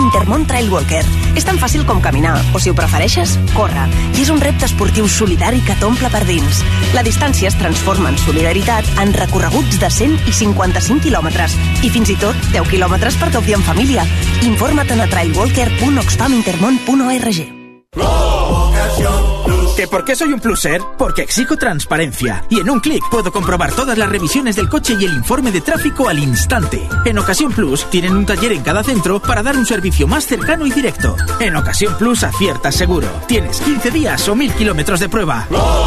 Intermón Trail Walker. És tan fàcil com caminar, o si ho prefereixes, córrer. I és un repte esportiu solidari que t'omple per dins. La distància es transforma en solidaritat en recorreguts de 100 i 55 quilòmetres i fins i tot 10 quilòmetres per gaudir en família. Informa't a trailwalker.oxfamintermon.org. ¿Que por qué soy un pluser? Porque exijo transparencia. Y en un clic puedo comprobar todas las revisiones del coche y el informe de tráfico al instante. En Ocasión Plus tienen un taller en cada centro para dar un servicio más cercano y directo. En Ocasión Plus aciertas seguro. Tienes 15 días o 1000 kilómetros de prueba.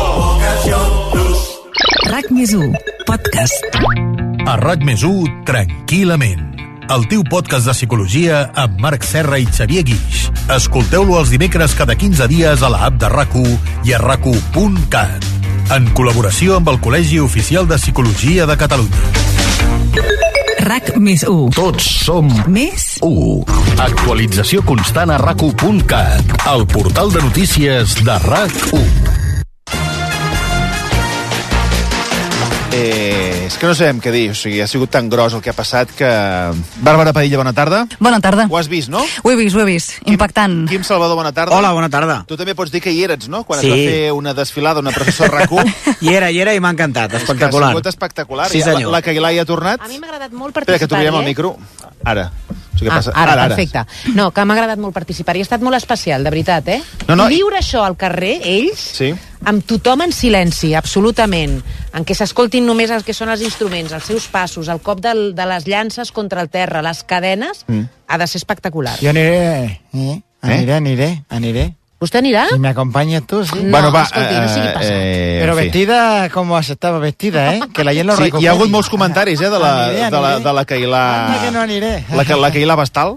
RAC+1, podcast. A RAC+1, tranquil·lament. El teu podcast de psicologia amb Marc Serra i Xavier Guix. Escolteu-lo els dimecres cada 15 dies a la app de RAC1 i a RAC1.cat. En col·laboració amb el Col·legi Oficial de Psicologia de Catalunya. RAC+1. Tots som més 1. Actualització constant a RAC1.cat, el portal de notícies de RAC1. És que no sabem què dir, o sigui, ha sigut tan gros el que ha passat que... Bàrbara Padilla, bona tarda. Bona tarda. Ho has vist, no? Ho he vist. Impactant. Quim Salvador, bona tarda. Hola, bona tarda. Tu també pots dir que hi eres, no? Quan es va fer una desfilada, una processó a RAC1. Hi era i m'ha encantat, espectacular. Ha sigut espectacular. Sí, senyor. La Cailà hi ha tornat. A mi m'ha agradat molt participar. Espera, que trobem el micro. Ara. Ara, perfecte. No, que m'ha agradat molt participar. I ha estat molt especial, de veritat, eh? No. Viure això al carrer, ells, sí, amb tothom en silenci, absolutament, en què s'escoltin només el que són els instruments, els seus passos, el cop de les llances contra el terra, les cadenes, ha de ser espectacular. Jo aniré. ¿Usted anirà? Si me acompañas tú, sí. No, bueno, va, escolti, no sigui passat. Però vestida como estava vestida, que la gent lo recuperi. Hi ha hagut molts comentaris, de la Cailà... que no aniré. La Cailà Bastal.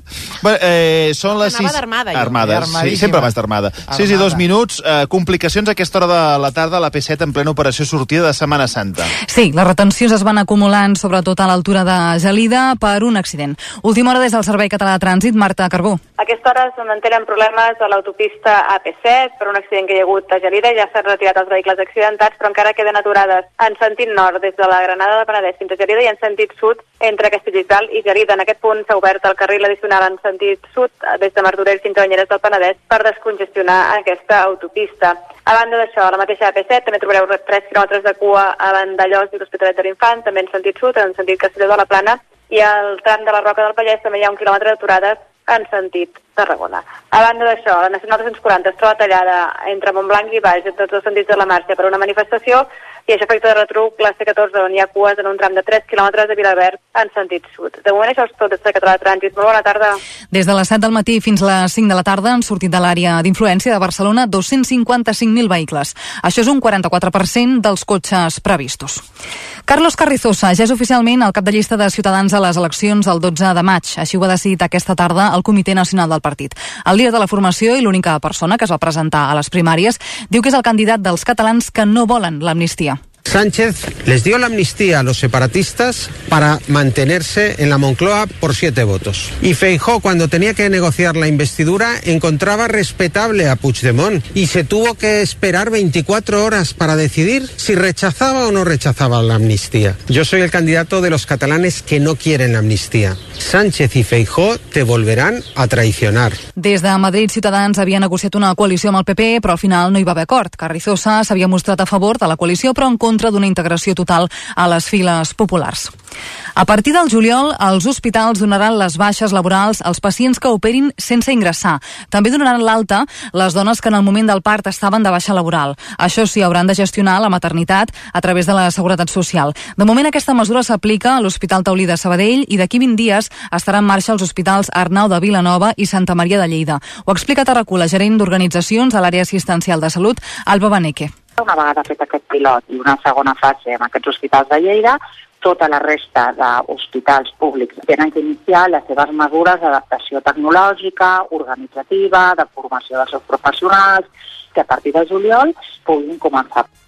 Són les 6... Anava d'armada, jo. Armada, sí, sempre vas d'armada. 6 i 2 minuts, complicacions a aquesta hora de la tarda a la P7 en plena operació sortida de Setmana Santa. Sí, les retencions es van acumulant sobretot a l'altura de Gelida per un accident. Última hora des del Servei Català de Trànsit, Marta Carbó. A aquesta hora es mantenen problemes a l'autopista AP7 per un accident que hi ha hagut a Gelida. Ja s'han retirat els vehicles accidentats, però encara queden aturades en sentit nord des de la Granada de Penedès fins a Gelida i en sentit sud entre Castelldefels i Gelida. En aquest punt s'ha obert el carril addicional en sentit sud des de Martorell fins a Banyeres del Penedès per descongestionar aquesta autopista. A banda d'això, a la mateixa AP7 també trobareu 3 quilòmetres de cua a Vandellòs i l'Hospitalet de l'Infant, també en sentit sud, en sentit Castelló de la Plana, i al tram de la Roca del Vallès també hi ha 1 quilòmetre d'aturades en sentit Tarragona. A banda d'això, la Nacional 240 es troba tallada entre Montblanc i Baix, en tots els sentits de la marxa, per una manifestació, i això afecta de retruc la C14, on hi ha cues en un tram de 3 quilòmetres de Vilaverd en sentit sud. De moment això és tot des de Català de Trànsit. Molt bona tarda. Des de les 7 del matí fins a les 5 de la tarda han sortit de l'àrea d'influència de Barcelona 255.000 vehicles. Això és un 44% dels cotxes previstos. Carlos Carrizosa ja és oficialment el cap de llista de Ciutadans a les eleccions el 12 de maig. Així ho ha decidit aquesta tarda el Comitè Nacional del Partit. El líder de la formació i l'única persona que es va presentar a les primàries diu que és el candidat dels catalans que no volen l'amnistia. Sánchez les dio la amnistía a los separatistas para mantenerse en la Moncloa por 7 votos. Y Feijóo, cuando tenía que negociar la investidura, encontraba respetable a Puigdemont y se tuvo que esperar 24 horas para decidir si rechazaba o no rechazaba la amnistía. Yo soy el candidato de los catalanes que no quieren la amnistía. Sánchez y Feijóo te volverán a traicionar. Des de Madrid, Ciutadans havia negociat una coalició amb el PP, però al final no hi va haver acord. Carrizosa s'havia mostrat a favor de la coalició, però en contra d'una integració total a les files populars. A partir del juliol, els hospitals donaran les baixes laborals als pacients que operin sense ingressar. També donaran l'alta les dones que en el moment del part estaven de baixa laboral. Això sí, hauran de gestionar la maternitat a través de la Seguretat Social. De moment, aquesta mesura s'aplica a l'Hospital Taulí de Sabadell i d'aquí 20 dies estarà en marxa als hospitals Arnau de Vilanova i Santa Maria de Lleida. Ho explica a Tarracú la gerent d'organitzacions a l'àrea assistencial de salut, Alba Beneque. Una vegada fet aquest pilot i una segona fase en aquests hospitals de Lleida, tota la resta d'hospitals públics tenen que iniciar les seves mesures d'adaptació tecnològica, organitzativa, de formació dels seus professionals, que a partir de juliol puguin començar.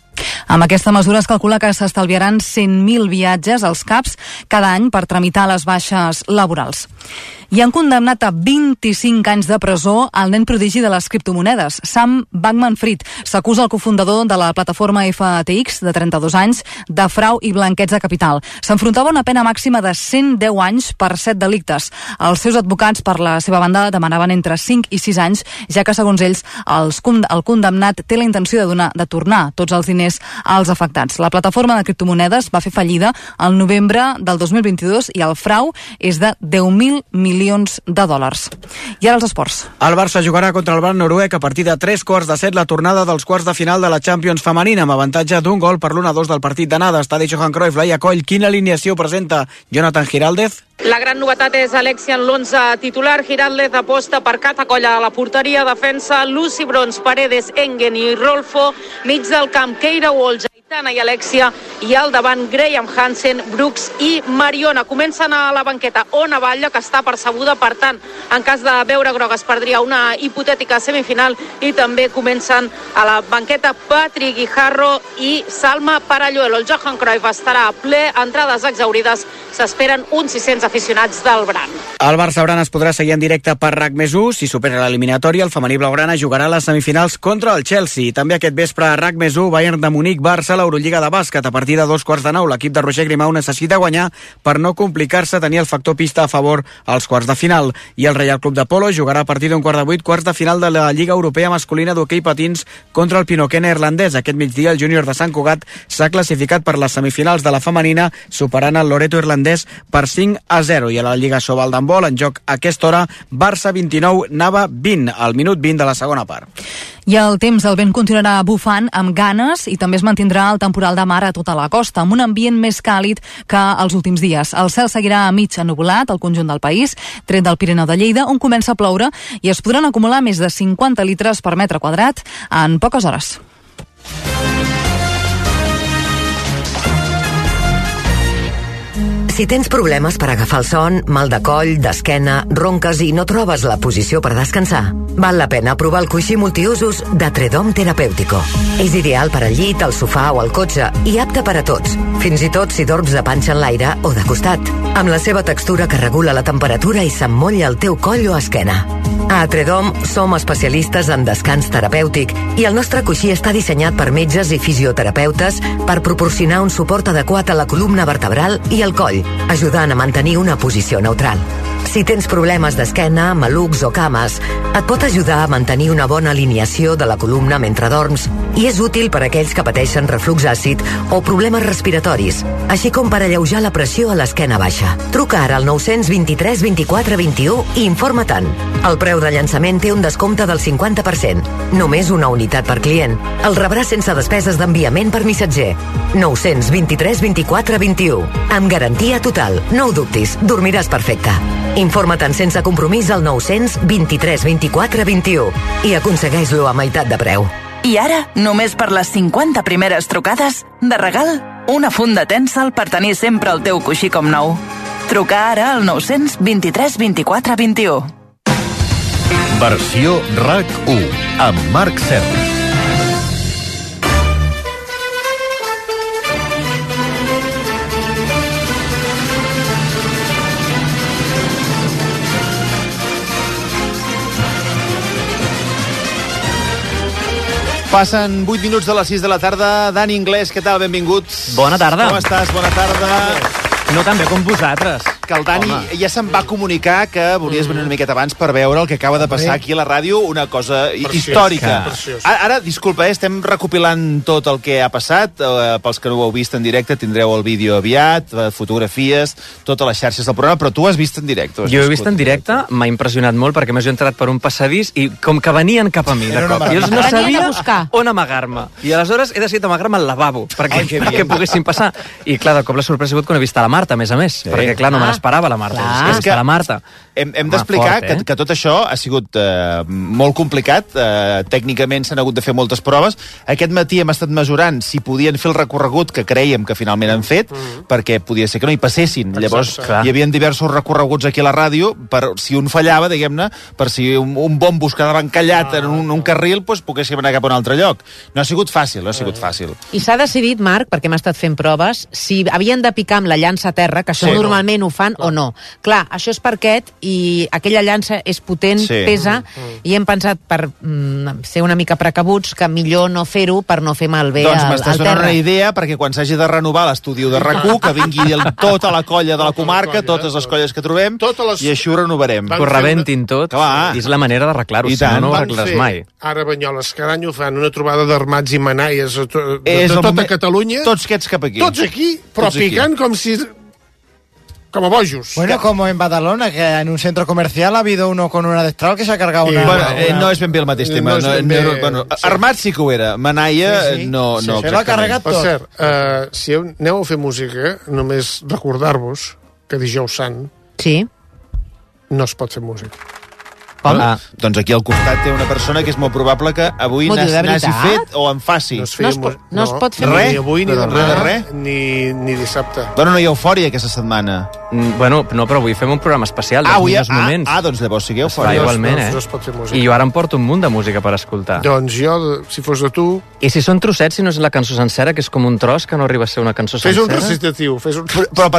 Amb aquesta mesura es calcula que s'estalviaran 100.000 viatges als CAPs cada any per tramitar les baixes laborals. I han condemnat a 25 anys de presó al nen prodigi de les criptomonedes, Sam Bankman-Fried. S'acusa el cofundador de la plataforma FTX, de 32 anys, de frau i blanqueig de capital. S'enfrontava a una pena màxima de 110 anys per 7 delictes. Els seus advocats, per la seva banda, demanaven entre 5 i 6 anys, ja que, segons ells, el condemnat té la intenció de tornar tots els diners als afectats. La plataforma de criptomonedes va fer fallida al novembre del 2022 i el frau és de 10.000 milions de dòlars. I ara els esports. El Barça jugarà contra el Bar noruec a partir de 3:15 la tornada dels quarts de final de la Champions femenina, amb avantatge d'un gol per l'1-2 del partit d'anada. Estadi Johan Cruyff, Laia Coll. Quina alineació presenta Jonathan Giraldez? La gran novetat és Alexia en l'11 titular. Giraldez aposta per Cata Colla a la porteria, defensa Lucy Brons, Paredes, Engen i Rolfo, mig del camp Keira Walsh, Aitana i Alexia, i al davant Graham Hansen, Brooks i Mariona. Comencen a la banqueta Ona Batlle, que està percebuda, per tant, en cas de veure groc es perdria una hipotètica semifinal, i també comencen a la banqueta Patrick Guijarro i Salma Paralluelo. El Johan Cruyff estarà ple, entrades exaurides, s'esperen uns 600 aficionats del Bran. El Barça-Bran es podrà seguir en directe per RAC+1. Si supera l'eliminatòria, el femení blaugrana jugarà a les semifinals contra el Chelsea. També aquest vespre a RAC+1, Bayern de Munic, Barça, l'Eurolliga de bàsquet. A partir de 2:15, l'equip de Roger Grimau necessita guanyar per no complicar-se, tenir el factor pista a favor als quarts de final. I el Reial Club de Polo jugarà a partir d'un 7:15, quarts de final de la Lliga Europea masculina d'hoquei patins contra el Pinoquet neerlandès. Aquest migdia el júnior de Sant Cugat s'ha classificat per les semifinals de la femenina, superant el Loreto irlandès per 5-0. I a la Lliga Sobal d'handbol, en joc a aquesta hora, Barça 29, Nava 20, al minut 20 de la segona part. I el temps, el vent continuarà bufant amb ganes i també es mantindrà el temporal de mar a tota la costa, amb un ambient més càlid que els últims dies. El cel seguirà mig ennuvolat al conjunt del país, tret del Pirineu de Lleida, on comença a ploure i es podran acumular més de 50 litres per metre quadrat en poques hores. Si tens problemes per agafar el son, mal de coll, d'esquena, ronques i no trobes la posició per descansar, val la pena provar el coixí multiusos de Tredom Terapèutico. És ideal per al llit, al sofà o al cotxe i apte per a tots, fins i tot si dorms de panxa en l'aire o de costat, amb la seva textura que regula la temperatura i s'emmolla el teu coll o esquena. A Tredom som especialistes en descans terapèutic i el nostre coixí està dissenyat per metges i fisioterapeutes per proporcionar un suport adequat a la columna vertebral i al coll, ajudant a mantenir una posició neutral. Si tens problemes d'esquena, malucs o cames, et pot ajudar a mantenir una bona alineació de la columna mentre dorms i és útil per a aquells que pateixen reflux àcid o problemes respiratoris, així com per alleujar la pressió a l'esquena baixa. Truca ara al 923 24 21 i informa-te'n. El preu de llançament té un descompte del 50%. Només una unitat per client. El rebrà sense despeses d'enviament per missatger. 923 24 21. Amb garantia total. No ho dubtis, dormiràs perfecte. Informa-te'n sense compromís al 923 24 21 i aconsegueix-lo a meitat de preu. I ara, només per les 50 primeres trucades, de regal, una funda Tencel per tenir sempre el teu coixí com nou. Truca ara al 923 24 21. Versió RAC1 amb Marc Serra. Passen 8 minuts de les 6 de la tarda. Dani Inglés, què tal? Benvinguts. Bona tarda. Com estàs? Bona tarda. No tan bé com vosaltres. Que el Dani ja se'n va comunicar que volies venir una miqueta abans per veure el que acaba de passar aquí a la ràdio, una cosa històrica. Ara, disculpa, estem recopilant tot el que ha passat. Pels que no ho heu vist en directe, tindreu el vídeo aviat, fotografies, totes les xarxes del programa, però tu ho has vist en directe. Jo ho he vist en directe, m'ha impressionat molt, perquè més jo he entrat per un passadís i com que venien cap a mi, de cop. Jo no sabia on amagar-me. I aleshores he decidit amagar-me al lavabo, perquè poguessin passar. I clar, de cop la sorpresa ha sigut quan he vist a la Marta, a més, perquè clar, no me esperava la Marta. És que la Marta... Hem d'explicar que tot això ha sigut molt complicat. Tècnicament s'han hagut de fer moltes proves. Aquest matí hem estat mesurant si podien fer el recorregut que creiem que finalment han fet, perquè podia ser que no hi passessin. Llavors, hi havia diversos recorreguts aquí a la ràdio, per si un fallava, diguem-ne, per si un bombo es quedava encallat en un carril, doncs poguéssim anar cap a un altre lloc. No ha sigut fàcil, no ha sigut fàcil. I s'ha decidit, Marc, perquè hem estat fent proves, si havien de picar amb la llança a terra, que això normalment ho fan o no. Clar, això és per aquest, i aquella llança és potent, pesa, i hem pensat, per ser una mica precabuts, que millor no fer-ho per no fer malbé al terra. Doncs m'estàs donant una idea, perquè quan s'hagi de renovar l'estudi de RAC1, que vingui tota la colla de la comarca, totes les colles que trobem, i així ho renovarem. Que ho rebentin tot, i és la manera d'arreglar-ho, si no ho arregles mai. Ara Banyoles, cada any ho fan, una trobada d'armats i manaies de tota Catalunya. Tots aquests cap aquí. Tots aquí, però picant com si... como bojos. Bueno, como en Badalona, que en un centro comercial ha habido uno con un adestral que s'ha cargat una... no és ben bé el mateix tema. Armat sí que ho era. Manaia, no exactament. Se l'ha carregat tot. Per cert, si aneu a fer música, només recordar-vos que dijous sant no es pot fer música. Doncs aquí al costat té una persona que és molt probable que avui n'hagi fet o en faci. No es pot fer res. Ni avui, ni demà, ni dissabte. Bueno, no hi ha eufòria aquesta setmana. Bueno, no, però avui fem un programa especial dels millors moments. Doncs llavors sí que eufòria. Igualment, no es pot fer música. I jo ara em porto un munt de música per escoltar. Doncs jo, si fos de tu... I si són trossets, si no és la cançó sencera, que és com un tros que no arriba a ser una cançó sencera? Fes un recitatiu. Però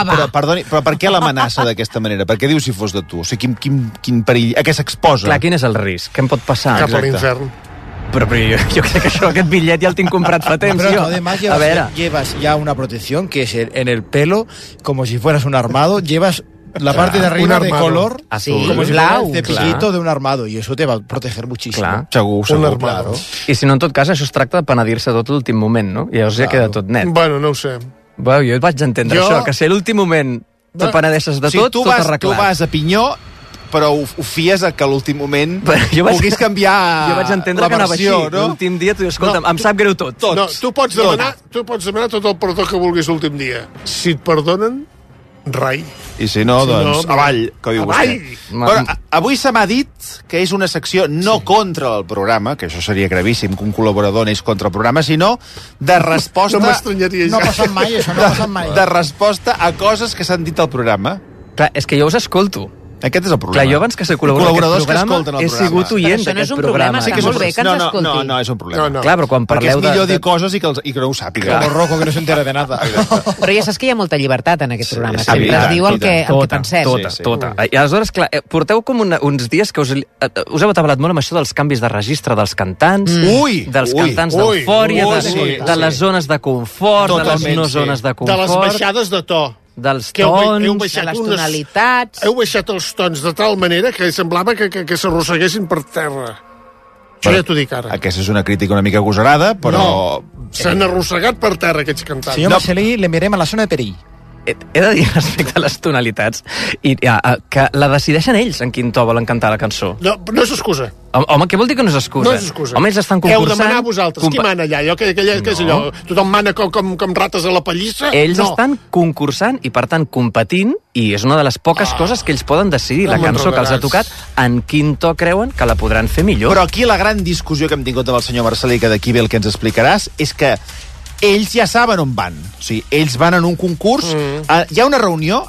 per què l'amenaça d'aquesta manera? Per què diu si fos de tu? O sigui, quin perill... A què s'exposa? Clar, quin és el risc? Què em pot passar? Cap a l'infern. Pero yo creo que aquest bitllet ja el tinc comprat fa temps. Pero además llevas ya una protección que es en el pelo, como si fueras un armado, llevas la parte de arriba de color azul, como si fuera el cepillito de un armado, y eso te va a proteger muchísimo. Clar. Segur. Claro. I si no, en tot cas, això es tracta de penedir-se tot l'últim moment, no? I llavors ja queda tot net. Bueno, no ho sé. Bueno, jo vaig entendre això, que si a l'últim moment te penedeixes de tot arreglat. Tu vas a pinyó, però ho fies a que a l'últim moment puguis canviar jo vaig entendre la versió, no? L'últim dia tu dius, escolta'm, em sap greu tot. No, tu pots demanar tot el perdó que vulguis l'últim dia. Si et perdonen, rai. I si no, doncs, avall, que diu vostè. Però avui se m'ha dit que és una secció no contra el programa, que això seria gravíssim que un col·laborador anés contra el programa, sinó de resposta... No m'estranyaria ja. No ha passat mai, això no ha passat mai. De resposta a coses que s'han dit al programa. Clar, és que jo us escolto. Aquest és el problema. Clar, jo abans que ser col·laborador d'aquest programa he sigut oient d'aquest programa. Sí que és molt bé que ens escolti. No, és un problema. Clar, però quan parleu perquè és millor dir coses i que no ho sàpiga. Com Rocco, que no s'entera de nada. Però ja saps que hi ha molta llibertat en aquest programa. Sempre es diu el que pensem. Tota. I aleshores, clar, porteu com uns dies que us heu atabalat molt amb això dels canvis de registre dels cantants, dels cantants d'eufòria, de les zones de confort, de les no zones de confort... De les baixades de to. Dels tons, de les tonalitats... Heu baixat els tons de tal manera que semblava que s'arrosseguessin per terra. Això ja t'ho dic ara. Aquesta és una crítica una mica agosarada, però... No, s'han arrossegat per terra aquests cantants. Senyor Marcelí, le mirem a la zona de perill. He de dir respecte a les tonalitats que la decideixen ells en quin to volen cantar la cançó. No és excusa. Home, què vol dir que no és excusa? No és excusa. Home, ells estan concursant... Heu de manar vosaltres. Qui mana allà? Què és allò? Tothom mana com rates a la pallissa? Ells estan concursant i, per tant, competint, i és una de les poques coses que ells poden decidir, la cançó que els ha tocat, en quin to creuen que la podran fer millor. Però aquí la gran discussió que hem tingut amb el senyor Marcelí, que d'aquí ve el que ens explicaràs, és que ells ja saben on van. O sigui, ells van en un concurs. Hi ha una reunió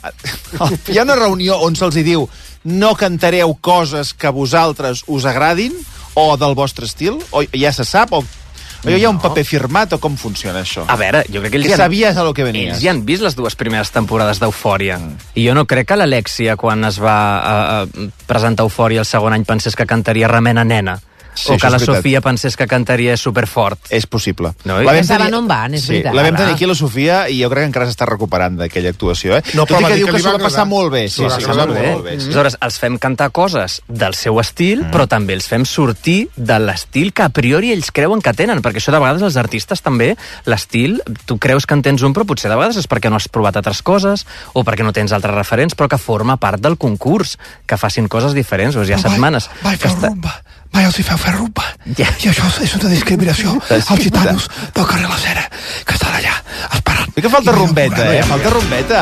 on se'ls diu no cantareu coses que a vosaltres us agradin o del vostre estil? O ja se sap? O hi ha un paper firmat o com funciona això? A veure, jo crec que ells sabies a lo que venies. Ells ja han vist les dues primeres temporades d'Eufòria. I jo no crec que l'Alèxia, quan es va presentar Eufòria el segon any, pensés que cantaria Remena Nena. Sí, o que la Sofia pensés que cantaria Superfort. És possible. No? Ja saben on van, és veritat. La vam tenir aquí a la Sofia i jo crec que encara s'està recuperant d'aquella actuació. No, tot i que diu que s'ho va passar molt bé. Sí, molt bé. Aleshores, els fem cantar coses del seu estil, però també els fem sortir de l'estil que a priori ells creuen que tenen, perquè això de vegades els artistes també, l'estil, tu creus que en tens un, però potser de vegades és perquè no has provat altres coses, o perquè no tens altres referents, però que forma part del concurs, que facin coses diferents. Hi ha setmanes... Mai els hi feu fer rumba. I això és una discriminació als gitanos del carrer La Cera, que estan allà esperant Sí que falta rombeta, falta rombeta.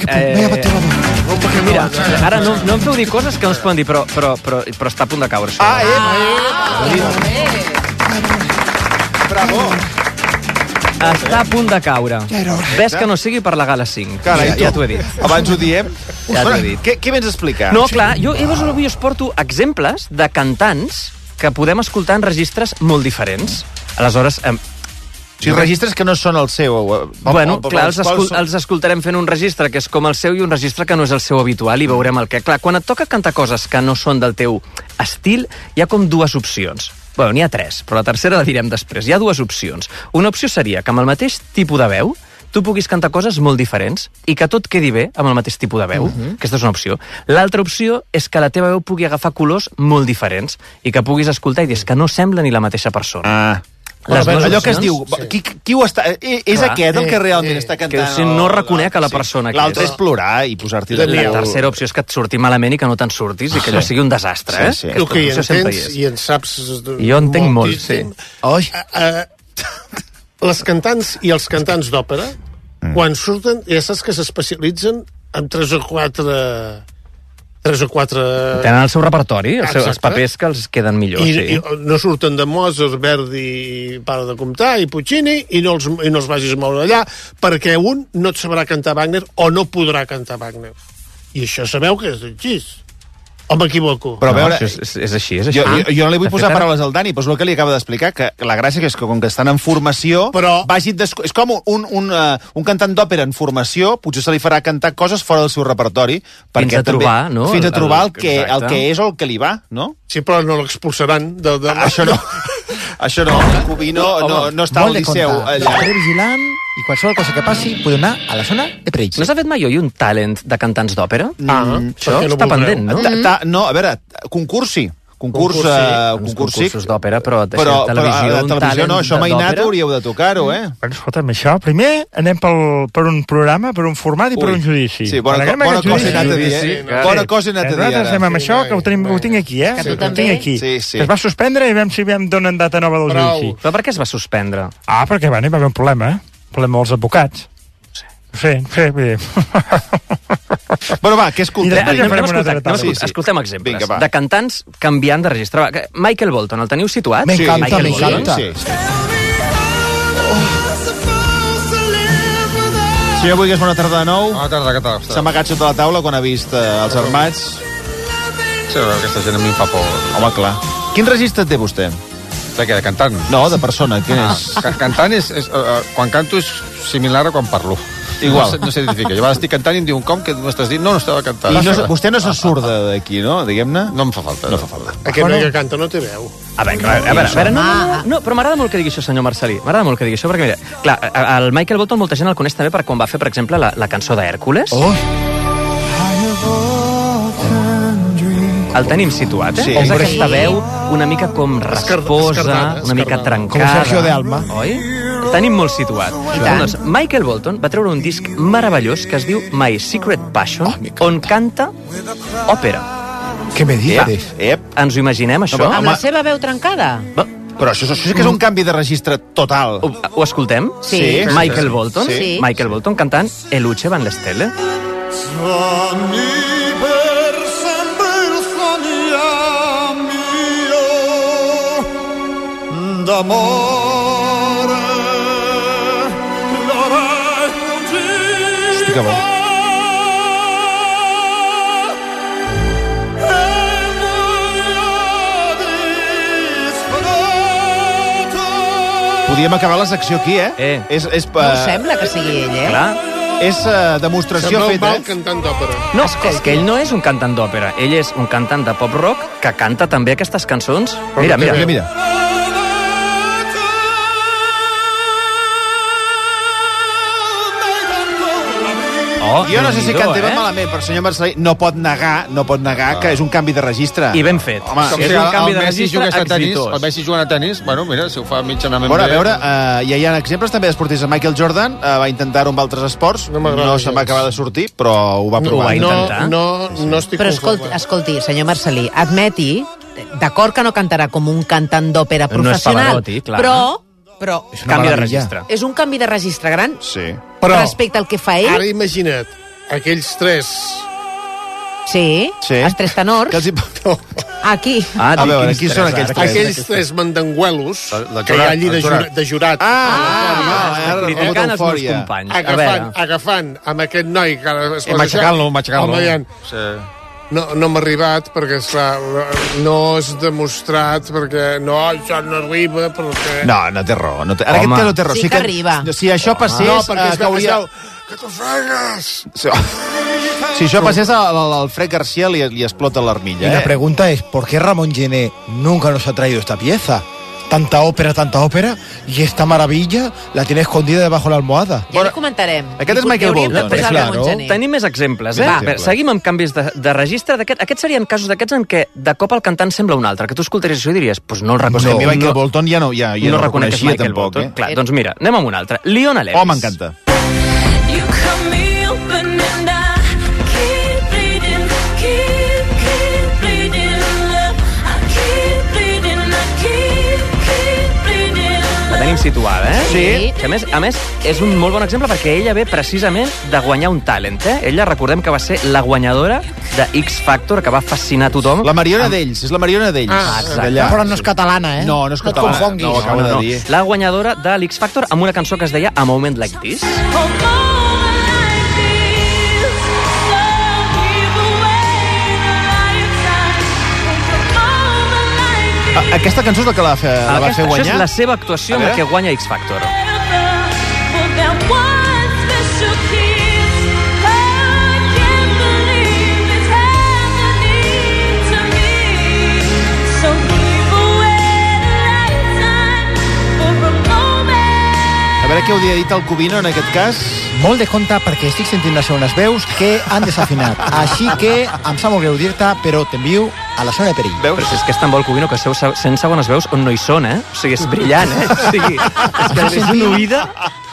Mira, ara no em feu dir coses que no es poden dir, però està a punt de caure això. Bravo. Està a punt de caure. Ves que no sigui per la Gala 5. Carai, ja t'ho he dit. Abans ho diem. Ja t'ho he dit. Què vens a explicar? No, clar, jo avui us porto exemples de cantants que podem escoltar en registres molt diferents. Aleshores... O sigui, registres que no són el seu. Bueno, clar, els escoltarem fent un registre que és com el seu i un registre que no és el seu habitual i veurem el que... Clar, quan et toca cantar coses que no són del teu estil, hi ha com dues opcions. Bueno, n'hi ha tres, però la tercera la direm després. Hi ha dues opcions. Una opció seria que amb el mateix tipus de veu tu puguis cantar coses molt diferents i que tot quedi bé amb el mateix tipus de veu. Aquesta és una opció. L'altra opció és que la teva veu pugui agafar colors molt diferents i que puguis escoltar i dir que no sembla ni la mateixa persona. Allò que es diu, qui ho està... És aquest el que realment està cantant? Que no reconec a la persona que és. L'altre és plorar i posar-t'hi de La tercera opció és que et surti malament i que no te'n surtis i que allò sigui un desastre, eh? Tu que hi entens i en saps... Jo entenc molt, sí. Les cantants i els cantants d'òpera, quan surten, ja saps que s'especialitzen en 3 o 4... Tenen el seu repertori, els papers que els queden millor. I no surten de Mozart, Verdi, Para de comptar, i Puccini, i no els vagis moure allà, perquè un no et sabrà cantar Wagner o no podrà cantar Wagner. I això sabeu que és així. O m'equivoco? Però a veure... És així. Jo no li vull posar paraules al Dani, però és el que li acaba d'explicar, que la gràcia és que com que estan en formació, és com un cantant d'òpera en formació, potser se li farà cantar coses fora del seu repertori, fins a trobar, no? Fins a trobar el que és o el que li va, no? Sí, però no l'expulsaran. Això no. Això no. El Cubí no està al Liceu. Estaré vigilant i qualsevol cosa que passi podeu anar a la zona de Preig. No s'ha fet mai un talent de cantants d'òpera? Això està pendent, no? No, a veure, concursi. Concursos d'òpera, però a televisió no, això mai nat hauríeu de tocar-ho, Bueno, escolta'm, això, primer anem per un programa, per un format i per un judici. Sí, bona cosa he anat a dir, Bona cosa he anat a dir, Nosaltres anem amb això, que ho tinc aquí, Que tu també? Que es va suspendre i veiem si donen data nova del judici. Però per què es va suspendre? Perquè hi va haver un problema, problema dels advocats. Sí, vull dir... Bueno, va, què escoltem? Escoltem exemples de cantants canviant de registre. Michael Bolton, el teniu situat? M'encanta. Senyor Buigues, bona tarda de nou. Bona tarda, què tal? S'ha amagat sota la taula quan ha vist els armats. Sí, aquesta gent a mi em fa por. Home, clar. Quin registre té vostè? De què, de cantant? No, de persona, quin és? Cantant és... Quan canto és similar a quan parlo. Igual. No s'identifica. Jo estic cantant i em diuen, com que m'estàs dient? No estava cantant. Vostè no és sorda d'aquí, no? Diguem-ne? No em fa falta. Aquest noi que canta no té veu. A veure, no, però m'agrada molt que digui això, senyor Marcelí. M'agrada molt que digui això, perquè, mira, clar, el Michael Bolton molta gent el coneix també per quan va fer, per exemple, la cançó d'Hèrcules. El tenim situat, Sí. És aquesta veu una mica com rasposa, una mica trencada. Com Sergio de Alma. Oi? El tenim molt situat. Doncs Michael Bolton va treure un disc meravellós que es diu My Secret Passion, on canta òpera. Què me dices? Ens ho imaginem, això? Amb la seva veu trencada? Però això sí que és un canvi de registre total. Ho escoltem? Sí. Michael Bolton? Sí. Michael Bolton cantant Eluce van le stelle. Hosti, que bo. Podíem acabar la secció aquí, No sembla que sigui ell, Clar. És demostració Sembla un feta. mal cantant d'òpera. No, és que ell no és un cantant d'òpera. Ell és un cantant de pop-rock que canta també aquestes cançons. Mira. Jo no sé si cantem malament, però el senyor Marcelí no pot negar que és un canvi de registre. I ben fet. Home, és un canvi de registre exitós. El Messi jugant a tenis, bueno, mira, si ho fa mitjanament Bueno, a veure, ja hi ha exemples també d'esportistes. Michael Jordan va intentar-ho amb altres esports, no se'n va acabar de sortir, però ho va provar. No estic Però escolti, senyor Marcelí, admeti, d'acord que no cantarà com un cantant d'òpera professional, Pavarotti, clar. però però... Canvi de registre. És un canvi de registre gran? Sí. Respecte al que fa ell? Ara imagina't, aquells tres... Sí, els tres tenors. Aquí. A veure, qui són aquells tres? Aquells tres mandanguelos que hi ha allí de jurat. Criticant els meus companys. Agafant amb aquest noi que ara... Matxacant-lo. No m'ha arribat perquè, esclar, no és demostrat perquè això no arriba perquè... No té raó. Ara aquest que no té raó. Sí que arriba. Si això passés... No, perquè es veu que t'ofegues! Si això passés, al Fred García li explota l'armilla. Y la pregunta es, ¿por qué Ramón Gené nunca nos ha traído esta pieza? Tanta ópera, y esta maravilla la tiene escondida debajo de la almohada. Ja li comentarem. Aquest és Michael Bolton. Claro. Tenim més exemples, Seguim amb canvis de registre. Aquests serien casos d'aquests en què de cop el cantant sembla un altre, que tu escoltaries això i diries, pues no el reconec. A mi Michael Bolton ja no reconeixia tampoc. Clar, doncs mira, anem amb un altre. Lionel Ellis. Oh, m'encanta. Tenim situada, Sí. Que a més, és un molt bon exemple perquè ella ve precisament de guanyar un talent, Ella, recordem que va ser la guanyadora de X Factor, que va fascinar a tothom. La Mariona d'ells, és la Mariona d'ells. Exacte. Però no és catalana, No és catalana. No et confonguis. No, ho acaba de dir. La guanyadora de l'X Factor amb una cançó que es deia A Moment Like This. Aquesta cançó és la que la va fer guanyar? Això és la seva actuació amb la que guanya X Factor. A veure què hauria dit el Cubino en aquest cas. Molt de compte perquè estic sentint les segones veus que han desafinat. Així que em sap molt greu dir-te, però t'envio a la zona de perill. Veus? Però és que és tan bo el Cubino que seu 100 segones veus on no hi són, O sigui, és brillant, O sigui, és una oïda...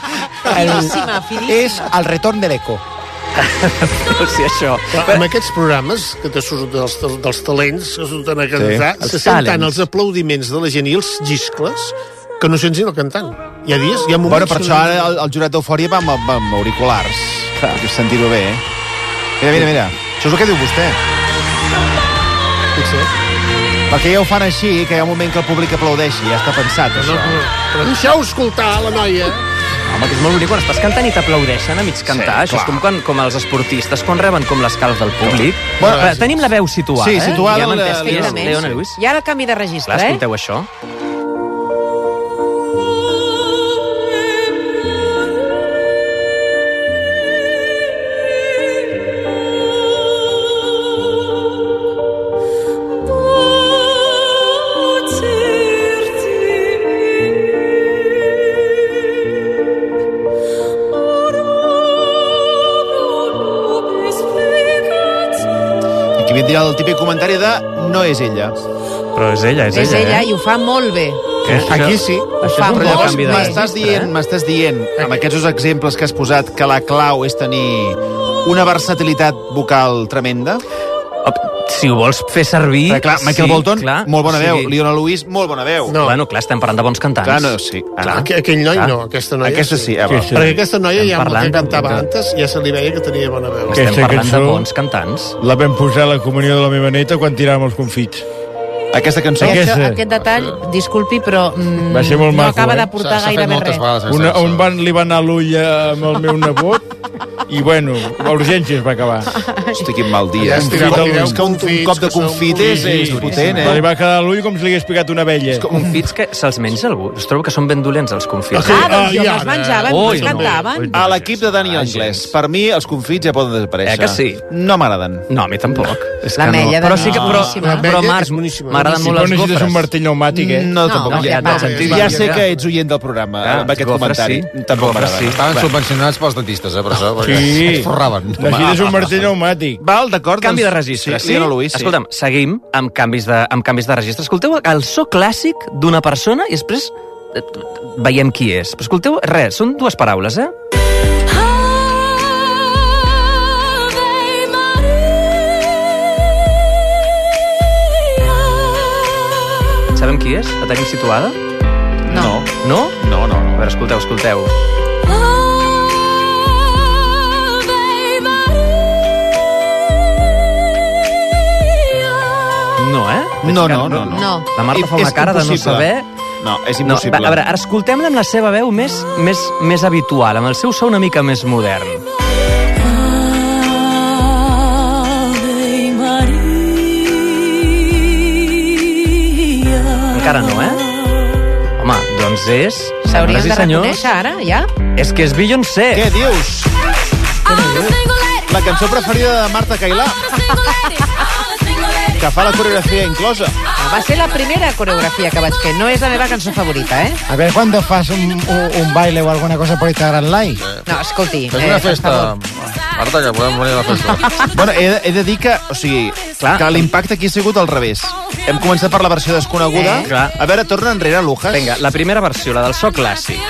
És el retorn de l'eco. O sigui, això... Amb aquests programes que te surt dels talents que surten a cantar, se senten els aplaudiments de la gent i els lliscles que no sents el cantant. Hi ha dies, hi ha moments... Bueno, per això ara el jurat d'Eufòria va amb auriculars. Per sentir-ho bé, Mira. Això és el que diu vostè. Potser. Perquè ja ho fan així, que hi ha un moment que el públic aplaudeixi. Ja està pensat, això. Però deixeu escoltar la noia. Home, que és molt bonic quan estàs cantant i t'aplaudeixen a mig cantar. Això és com els esportistes quan reben com les calç del públic. Bueno, tenim la veu situada, Sí, situada. Ja hem entès qui és Lionel Lewis. I ara el canvi de registre, Clar, escolteu això. Vindria el típic comentari de no és ella. Però és ella, És ella i ho fa molt bé. Aquí sí. Això és un Però llavors canvi de m'estàs dient, amb aquests dos exemples que has posat, que la clau és tenir una versatilitat vocal tremenda? Si ho vols fer servir... Però, clar, Michael Bolton, clar, molt bona veu. Lionel Lewis, molt bona veu. No. Bueno, clar, estem parlant de bons cantants. Clar, no, sí. Aquell noi no, aquesta noia Aquesta sí. Perquè aquesta noia ja amb el que cantava de... antes ja se li veia que tenia bona veu. Estem parlant de bons cantants. La vam posar a la comunió de la meva neta quan tiràvem els confits. Aquesta cançó... Aquest detall, disculpi, però va ser molt no maco, acaba d'aportar gaire més res. Li va anar l'ull amb el meu nebot i, bueno, a urgències va acabar. Hosti, quin mal dia. És que un cop de confit és potent, Li va quedar l'ull com si li hagués picat una abella. Els confits que se'ls menja algú. Es trobo que són ben dolents, els confits. Doncs jo me'ls menjava, me'ls cantaven. A l'equip de Dani Anglès, per mi els confits ja poden desaparèixer. Que sí? No m'agraden. No, a mi tampoc. L'ametlla de Però Marc, m'agraden molt les gofres. Un martell pneumàtic, No, tampoc. Ja sé que ets oient del programa, amb aquest comentari. Tampoc m'agraden. Estaven subvencionats pels dentistes, per això, perquè es forraven. Necessites un martell pneumàtic. Val, d'acord. Canvi de registre, sí? Escolta'm, seguim amb canvis de registre. Escolteu el so clàssic d'una persona i després veiem qui és. Però escolteu, res, són dues paraules, Sabem qui és? La tenim situada? No? No. A veure, escolteu. No, eh? No. La Marta fa una cara de no saber... No, és impossible. A veure, ara escoltem-la amb la seva veu més habitual, amb el seu so una mica més modern. Encara no, eh? Home, doncs és... S'haurien de reconèixer ara, ja? És que és Beyoncé. Què dius? La cançó preferida de Marta Cailà. Que fa la coreografia inclosa. Va ser la primera coreografia que vaig fer. No és la meva cançó favorita, eh? A ver, ¿cuándo fas un baile o alguna cosa por Instagram Live? No, escolti. És una festa. Marta, que podem venir a la festa. Bueno, he de dir que, o sigui, que l'impacte aquí ha sigut al revés. Hem començat per la versió desconeguda. A veure, torna enrere, Lujas. Vinga, la primera versió, la del so clàssic.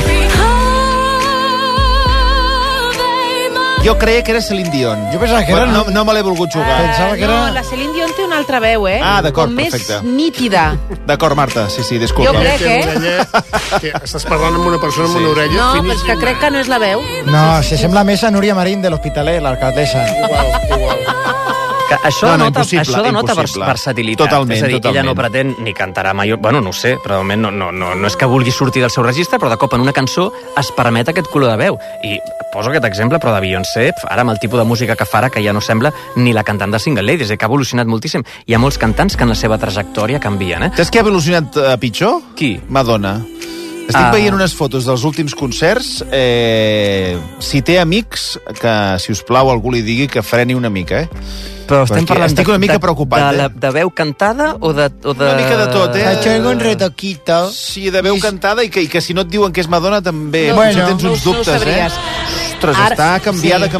Jo creia que era Celine Dion. Jo pensava que era... No me l'he volgut jugar. Pensava que era... No, la Celine Dion té una altra veu, eh? Ah, d'acord, com perfecte. Més nítida. D'acord, Marta, sí, disculpa. Jo crec, Que estàs parlant amb una persona amb una orella No, però és finíssima. que crec que no és la veu. No, se sembla més a Núria Marín de l'Hospitalet, l'alcaldessa. Igual. Que això denota impossible. versatilitat. Totalment, és a dir, ella no pretén ni cantarà mai... Bueno, no ho sé, però de moment no és que vulgui sortir del seu registre, però de cop en una cançó es permet aquest color de veu. I poso aquest exemple, però de Beyoncé, ara amb el tipus de música que farà, que ja no sembla ni la cantant de Single Ladies, que ha evolucionat moltíssim. Hi ha molts cantants que en la seva trajectòria canvien, eh? Saps qui ha evolucionat pitjor? Qui? Madonna. Estic veient unes fotos dels últims concerts. Si té amics, que, si us plau, algú li digui que freni una mica, Però estem parlant estic una mica preocupat, de veu cantada o de... Una mica de tot, Tengo un retoquito. Sí, de veu cantada i que si no et diuen que és Madonna també Bueno, tens uns dubtes, Ostres, està canviada,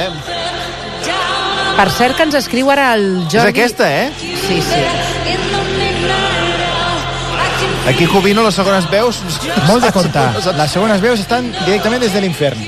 Per cert que ens escriu ara el Jordi... És aquesta, Sí. Aquí Covino, les segones veus... Molt de compte. Les segones veus estan directament des de l'infern.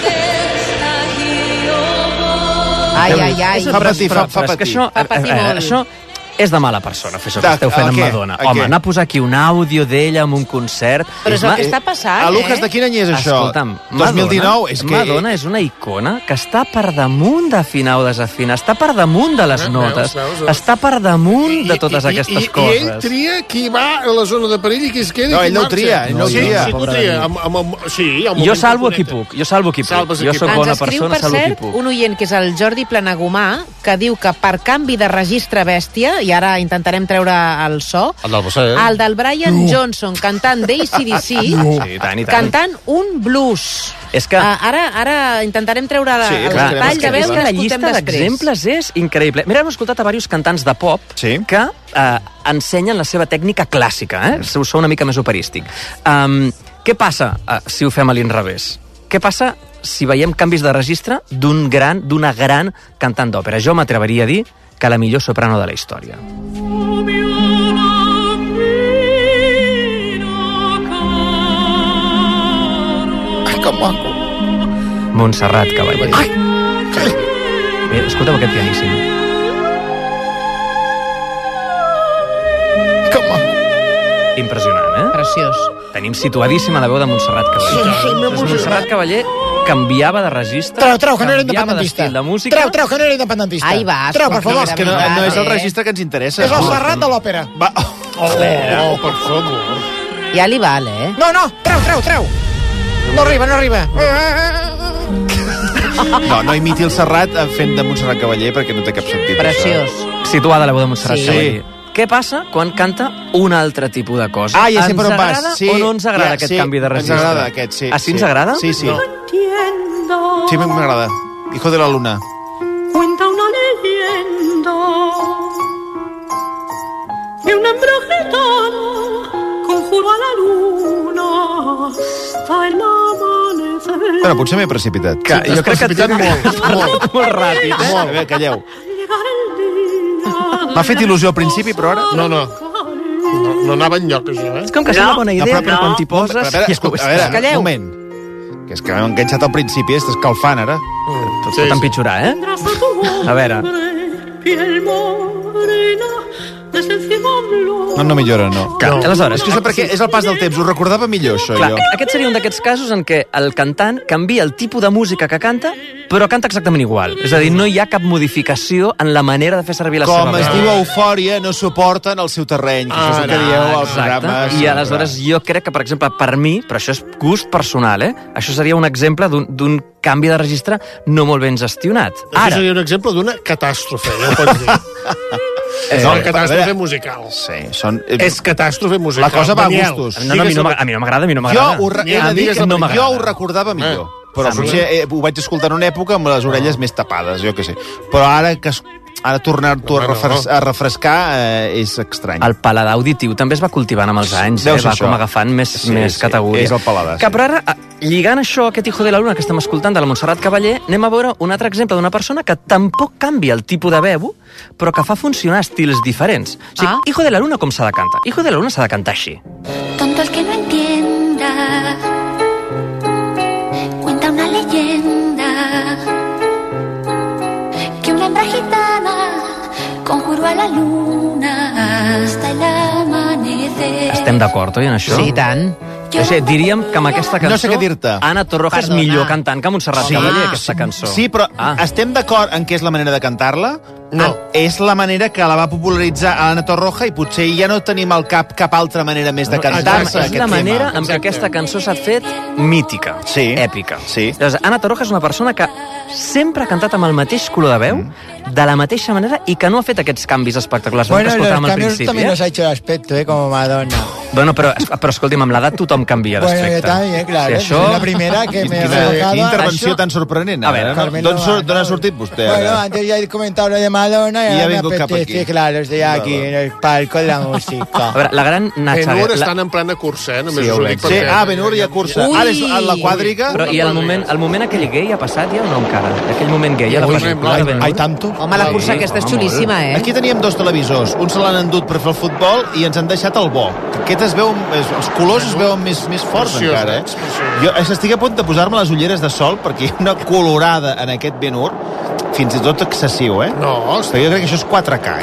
Ai. Fa patir. Això és de mala persona, fer això que esteu fent amb Madonna. Home, anar a posar aquí un àudio d'ella en un concert... Però és el que està passant, A Lucas, de quin any és això? Escolta'm, 2019? És que... Madonna és una icona que està per damunt d'afinar o desafinar, està per damunt de les notes, està per damunt de totes aquestes coses. I ell tria qui va a la zona de perill i qui es queda i qui marxa. No, ell no ho tria, Sí, ho tria. Jo salvo qui puc, jo sóc bona persona, salvo qui puc. Un oient que és el Jordi Planagumà, que diu que per canvi de registre bèstia, i ara intentarem treure el so, el del Brian Johnson cantant d'ACDC, cantant un blues. És que... Ara intentarem treure el tall de veu que la llista d'exemples és increïble. Mira, hem escoltat a diversos cantants de pop que ensenyen la seva tècnica clàssica, el seu so una mica més operístic. Què passa si ho fem a l'inrevés? Què passa si veiem canvis de registre d'una gran cantant d'òpera? Jo m'atreveria a dir que la millor soprano de la història. Ai, que maco. Montserrat Caballé. Ai! Mira, escolteu aquest pianíssim. Que maco. Impressionant, eh? Preciós. Tenim situadíssima la veu de Montserrat Caballé. Sí, Montserrat Caballé canviava de registre, Treu, que no era independentista. de música. Treu, que no era independentista. Ai, va. Treu, per favor. És que no és el registre que ens interessa. És el Serrat de l'òpera. Per favor. Ja li val, eh? No, treu. No arriba. No imiti el Serrat fent de Montserrat Caballé perquè no té cap sentit. Preciós. Situada la veu de Montserrat Sí. Caballé. Què passa quan canta un altre tipus de cosa? Ah, ja sé per on vas. Ens agrada o no ens agrada aquest canvi de registre? Ens agrada aquest, sí. Sí ens agrada? Sí. Sí, m'agrada. Hijo de la luna. Cuenta una leyenda de un hembra gitana conjuró a la luna hasta el amanecer. Bueno, potser m'he precipitat. Jo crec que et molt ràpid, eh? A veure, calleu. M'ha fet il·lusió al principi, però ara... No anava enlloc, això, És com que sembla bona idea, però quan t'hi poses... A veure, un moment. Que és que m'he enganxat al principi, està escalfant, ara. Tot pot empitjorar, eh? A veure... Piel morena desde el cielo blue. No millora, no. Aleshores, és el pas del temps, ho recordava millor, això, clar, jo. Aquest seria un d'aquests casos en què el cantant canvia el tipus de música que canta, però canta exactament igual. És a dir, no hi ha cap modificació en la manera de fer servir la seva Com veu. es diu Eufòria, no suporten el seu terreny, que això és el que dieu al programa. I aleshores jo crec que, per exemple, per mi, però això és gust personal, això seria un exemple d'un canvi de registre no molt ben gestionat. Això seria un exemple d'una catàstrofe, ja ho pots dir. És una catàstrofe musical. Sí, és catàstrofe musical. La cosa va a gustos. A mi no m'agrada. Jo ho recordava millor. Però potser ho vaig escoltar en una època amb les orelles més tapades, jo què sé. Però ara tornar-t'ho a refrescar és estrany. El paladar auditiu també es va cultivant amb els anys, va com agafant més categoria. És el paladar. Que però ara, lligant això, aquest Hijo de la Luna que estem escoltant de la Montserrat Cavaller, anem a veure un altre exemple d'una persona que tampoc canvia el tipus de veu, però que fa funcionar estils diferents. O sigui, Hijo de la Luna com s'ha de cantar? Hijo de la Luna s'ha de cantar així. Tonto el que no entienda, cuenta una leyenda, que una hembra gitana conjuró a la luna hasta el amanecer. Estem d'acord, oi, en això? Sí, i tant. O sigui, diríem que amb aquesta cançó No sé què dir-te. Anna Torroja és millor cantant que Montserrat Cavaller, aquesta cançó. Sí, però estem d'acord en què és la manera de cantar-la? No. És la manera que la va popularitzar Anna Torroja i potser ja no tenim al cap cap altra manera més de cantar-se És la manera en què aquesta cançó s'ha fet mítica, èpica. Llavors, Anna Torroja és una persona que sempre ha cantat amb el mateix color de veu, de la mateixa manera, i que no ha fet aquests canvis espectaculars. Bueno, los cambios también nos ha hecho el aspecto, como Madonna. Bueno, però escolti'm, amb l'edat tothom canvia d'aspecte. Bueno, yo también, claro. Sí, això... La primera que me ha Quina intervenció tan sorprenent. A veure, d'on ha sortit vostè? Bueno, antes ya he comentado lo de Madonna y ahora me apetece, claro, estoy aquí en el palco de la música. A veure, la gran Nacha... Ben-Hur estan en plena cursa, només us ho dic perquè... Sí, Ben-Hur hi ha cursa. Ara és la quàdriga. Però i el moment aquell gay ha passat ja o no encara? Aquell moment gay a la pel·lícula de Ben-Hur. Hay tanto. Home, la cursa aquesta és xulíssima, Aquí teníem dos televisors. Un se l'han endut per fer el futbol i ens han deixat el bo. Aquest es veu... Els colors es veuen més forts encara, Jo estic a punt de posar-me les ulleres de sol perquè hi ha una colorada en aquest Ben-Hur fins i tot excessiu, No, però jo crec que això és 4K,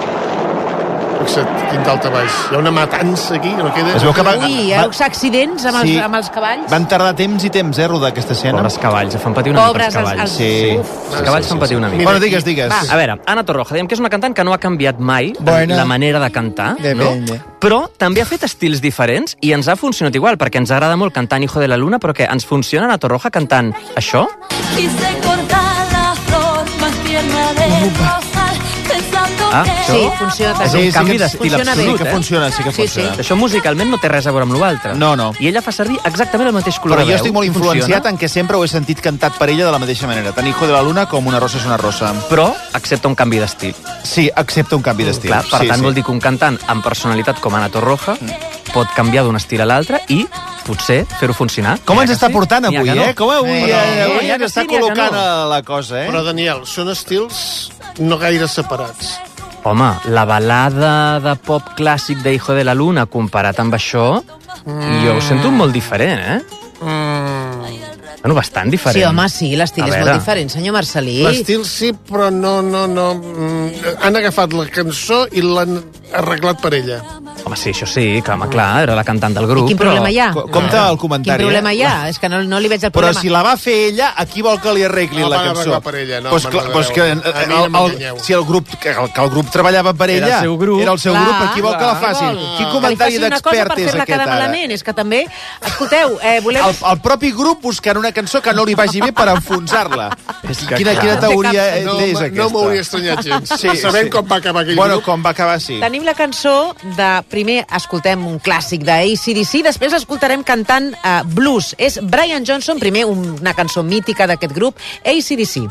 Quin dalt a baix. Hi ha una matança aquí que no queda... Es veu que Ui, hi ha accidents amb els cavalls? Van tardar temps i temps, rodar aquesta escena. Pobres cavalls, fan patir una mica els cavalls. Els cavalls fan patir una mica. Bueno, digues. A veure, Anna Torroja, diguem que és una cantant que no ha canviat mai la manera de cantar, no? Però també ha fet estils diferents i ens ha funcionat igual, perquè ens agrada molt cantant Hijo de la Luna, però què, ens funciona Anna Torroja cantant això? Quise cortar la flor más tierna del rosal, pensando que... Sí, funciona. És un canvi d'estil absolut, Sí que funciona. Això musicalment no té res a veure amb l'altre. No. I ella fa servir exactament el mateix color de veu. Però jo estic molt influenciat en què sempre ho he sentit cantat per ella de la mateixa manera. Tant Hijo de la Luna com Una rosa és una rosa. Però accepta un canvi d'estil. Sí, accepta un canvi d'estil. Clar, per tant, vol dir que un cantant amb personalitat com Anna Torroja pot canviar d'un estil a l'altre i potser fer-ho funcionar. Com ens està portant avui, Com avui ens està col·locant la cosa, Però, Daniel, són estils no gaire separats. Home, la balada de pop clàssic de Hijo de la Luna comparat amb això, jo ho sento molt diferent, Bueno, bastant diferent. Sí, home, sí, l'estil és molt diferent, senyor Marcelí. L'estil sí, però no. Han agafat la cançó i l'han arreglat per ella. Home, sí, això sí, que, home, clar, era la cantant del grup. I quin problema hi ha? Compte el comentari. Quin problema hi ha? És que no li veig el problema. Però si la va fer ella, a qui vol que li arregli la cançó? Per ella, si el grup treballava per ella, era el seu grup, a qui vol que la facin? Quin comentari d'expert és aquest ara? És que també, escolteu, volem... El propi grup buscant una cançó que no li vagi bé per enfonsar-la. Quina teoria és aquesta? No m'hauria estranyat gens. Sabem com va acabar aquell grup. Bueno, com va acabar, sí. Tenim la cançó de... Primer escoltem un clàssic d'ACDC, després escoltarem cantant blues. És Brian Johnson, primer una cançó mítica d'aquest grup, ACDC.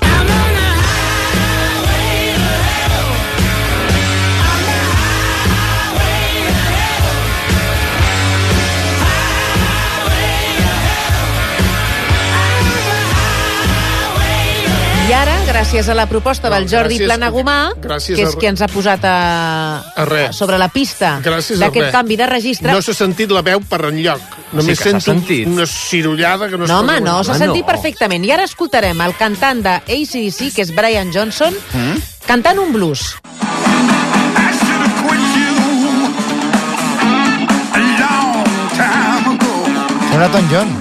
I ara, gràcies a la proposta del Jordi Planagumà, que és qui ens ha posat sobre la pista d'aquest canvi de registre... No s'ha sentit la veu per enlloc. Només sento una cirullada que no... No, home, no, s'ha sentit perfectament. I ara escoltarem el cantant de AC/DC, que és Brian Johnson, cantant un blues. I should have quit you Suena Elton John.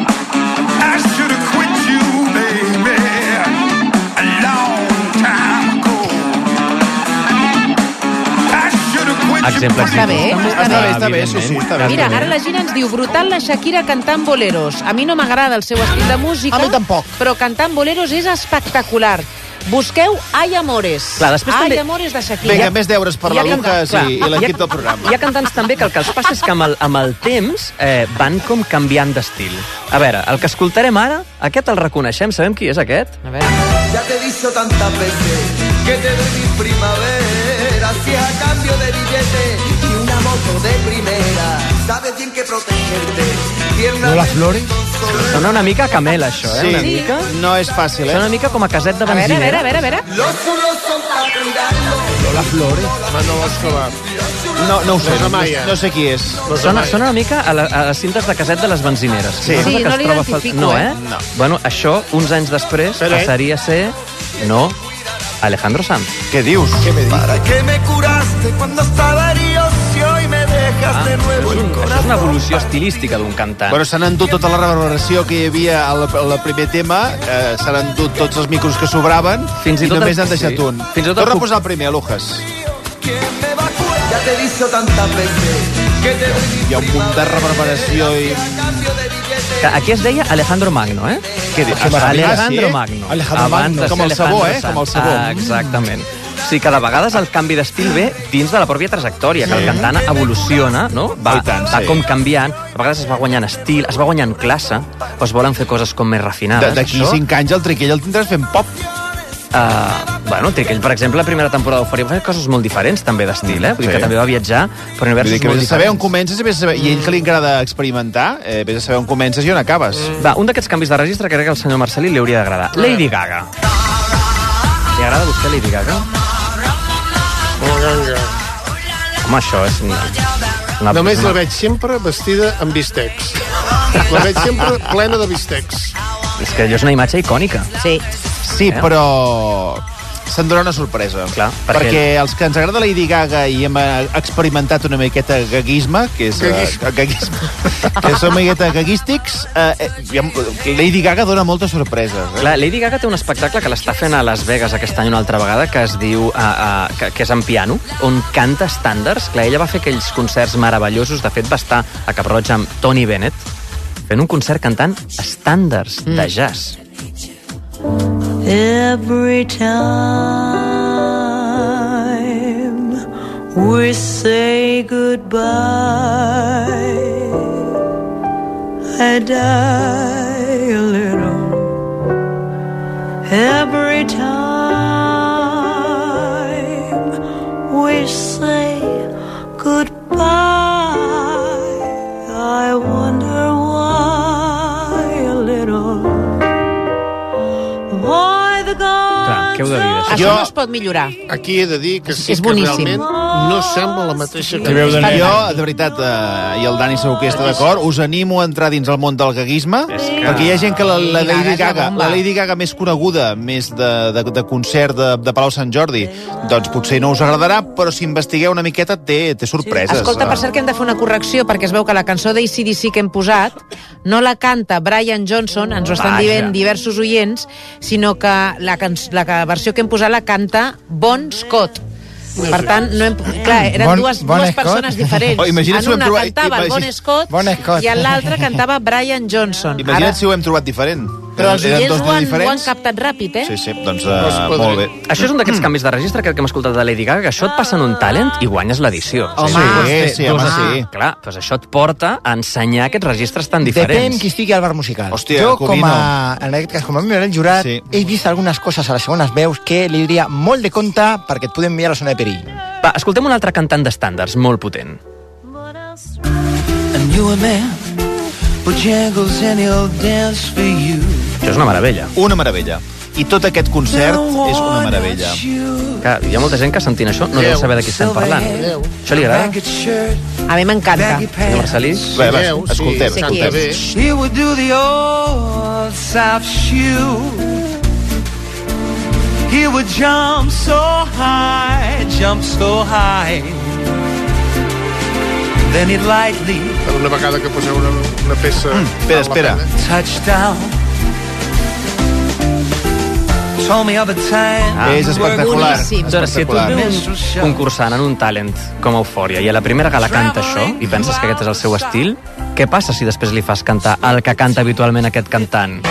Exemple. Està bé, sí, està bé. Mira, ara la Gina ens diu brutal la Shakira cantant boleros. A mi no m'agrada el seu estil de música. A mi tampoc. Però cantant boleros és espectacular. Busqueu Ay Amores. Clar, després Ay també... Amores de Shakira. Vinga, més deures per la Lucas i l'equip del programa. Hi ha cantants també que el que els passa és que amb el temps van com canviant d'estil. A veure, el que escoltarem ara, aquest el reconeixem, sabem qui és aquest? A veure. Ya te he dicho tantas veces que te doy mi primavera, si a cambio de billete y una moto de primera, sabes bien que protegerte. Lola Flores? Sona una mica a Camel, això, Sí, una mica. no és fàcil, Sona una mica com a caset de A veure, benzinera. a veure. Los culos son para cuidarlo. Lola Flores? Manolo Escobar. No ho sé, Rosa Maia. no sé qui és. Sona una mica a les cintes de caset de les benzineres. Sí. Una cosa Sí, que no es troba l'identifico, No, No. Bueno, això, uns anys després, Però, passaria a ser... No, Alejandro Sanz. Què dius? ¿Para qué me curaste cuando estaba herido si hoy me dejas de nuevo el Això és una evolució estilística d'un cantant. Bueno, s'han endut tota la reverberació que hi havia al primer tema, s'han endut tots els micros que sobraven Fins i i tot només el- n'han deixat sí. un. Fins i tot Torna el- a posar el primer, Lujas. Ya te he dicho tantas veces que te doy mi Hi ha un munt de reverberació i... Que aquí es deia Alejandro Magno, eh? Què dius? Alejandro sí? Magno. Alejandro Abans Magno. de ser Com el sabó, Alejandro com el Sanz. sabó. Exactament. Sí, que de vegades el canvi d'estil ve dins de la pròpia trajectòria, que el cantant evoluciona, no? Va sí. com canviant, a vegades es va guanyant estil, es va guanyant classe, o es volen fer coses com més refinades. D'aquí 5 anys el Triquell el tindràs fent pop. Bueno, Triquell, per exemple, la primera temporada d'Eufòria va fer coses molt diferents també d'estil, eh? Vull dir Sí. que també va viatjar per universos Vull dir que molt vés a saber on diferents. comences i vés a saber... I ell que li agrada experimentar, vés a saber on comences i on acabes. Va, un d'aquests canvis de registre crec que al senyor Marcelí li hauria d'agradar. Lady Gaga. Li agrada a vostè Lady Gaga? Home, això és una... Només la veig sempre vestida amb bistecs. La veig sempre plena de bistecs. És que allò és una imatge icònica. Sí. Sí, però se'n dona una sorpresa. Clar, perquè els que ens agrada Lady Gaga i hem experimentat una miqueta gaguisme, que és... gaguisme. Que som una miqueta gaguístics, Lady Gaga dona moltes sorpreses. Clar, Lady Gaga té un espectacle que l'està fent a Las Vegas aquest any una altra vegada, que es diu, que és en piano, on canta estàndards. Clar, ella va fer aquells concerts meravellosos, de fet va estar a Cap Roig amb Tony Bennett, fent un concert cantant estàndards de jazz. Every time we say goodbye, I die a little. Every time we say goodbye, I wonder why a little. Why the Clar, què heu de dir d'això? Això no es pot millorar. Aquí he de dir que sí És que boníssim. realment no sembla la mateixa que... Jo, de veritat, i el Dani segur que està d'acord, us animo a entrar dins el món del gaguisme, perquè hi ha gent que la Lady Gaga més coneguda, més de concert de Palau Sant Jordi, doncs potser no us agradarà, però si investigueu una miqueta té sorpreses. Escolta, per cert que hem de fer una correcció, perquè es veu que la cançó d'ACDC que hem posat no la canta Brian Johnson, ens ho estan dient diversos oients, sinó que la versió que hem posat la canta Bon Scott. Per tant, no hem... clar, eren dues persones diferents. En una cantava el Bon Scott i en l'altra cantava Brian Johnson. Imagina't si ho hem trobat diferent. Però els oients ho han diferents. captat ràpid, eh? Sí, doncs molt bé. Això és un d'aquests canvis de registre que hem escoltat de Lady Gaga, que això et passa en un talent i guanyes l'edició. Sí, Clar, doncs això et porta a ensenyar aquests registres tan diferents. Depèn qui estigui al bar musical. Hòstia, jo, Covino. en aquest cas, com a membre del jurat, he vist algunes coses a les segones veus que li diria molt de compte perquè et podem enviar a la zona de perill. Va, escoltem un altre cantant d'estàndards molt potent. And you a man, Bojangles and he'll dance for you. Això és una meravella. Una meravella. I tot aquest concert és una meravella. Clar, hi ha molta gent que sentint això no deu saber de qui estem parlant. Això li agrada? A mi m'encanta. Senyor Marcelí? Bé, escoltem. Sé qui és. He would do the old South shoe. He would jump so high, then it lightly. Per una vegada que poseu una peça... Espera. Touchdown. Told me of a time. És espectacular. Aleshores, si tu et ve un concursant en un talent com Eufòria i a la primera gala canta això i penses que aquest és el seu estil, què passa si després li fas cantar el que canta habitualment aquest cantant?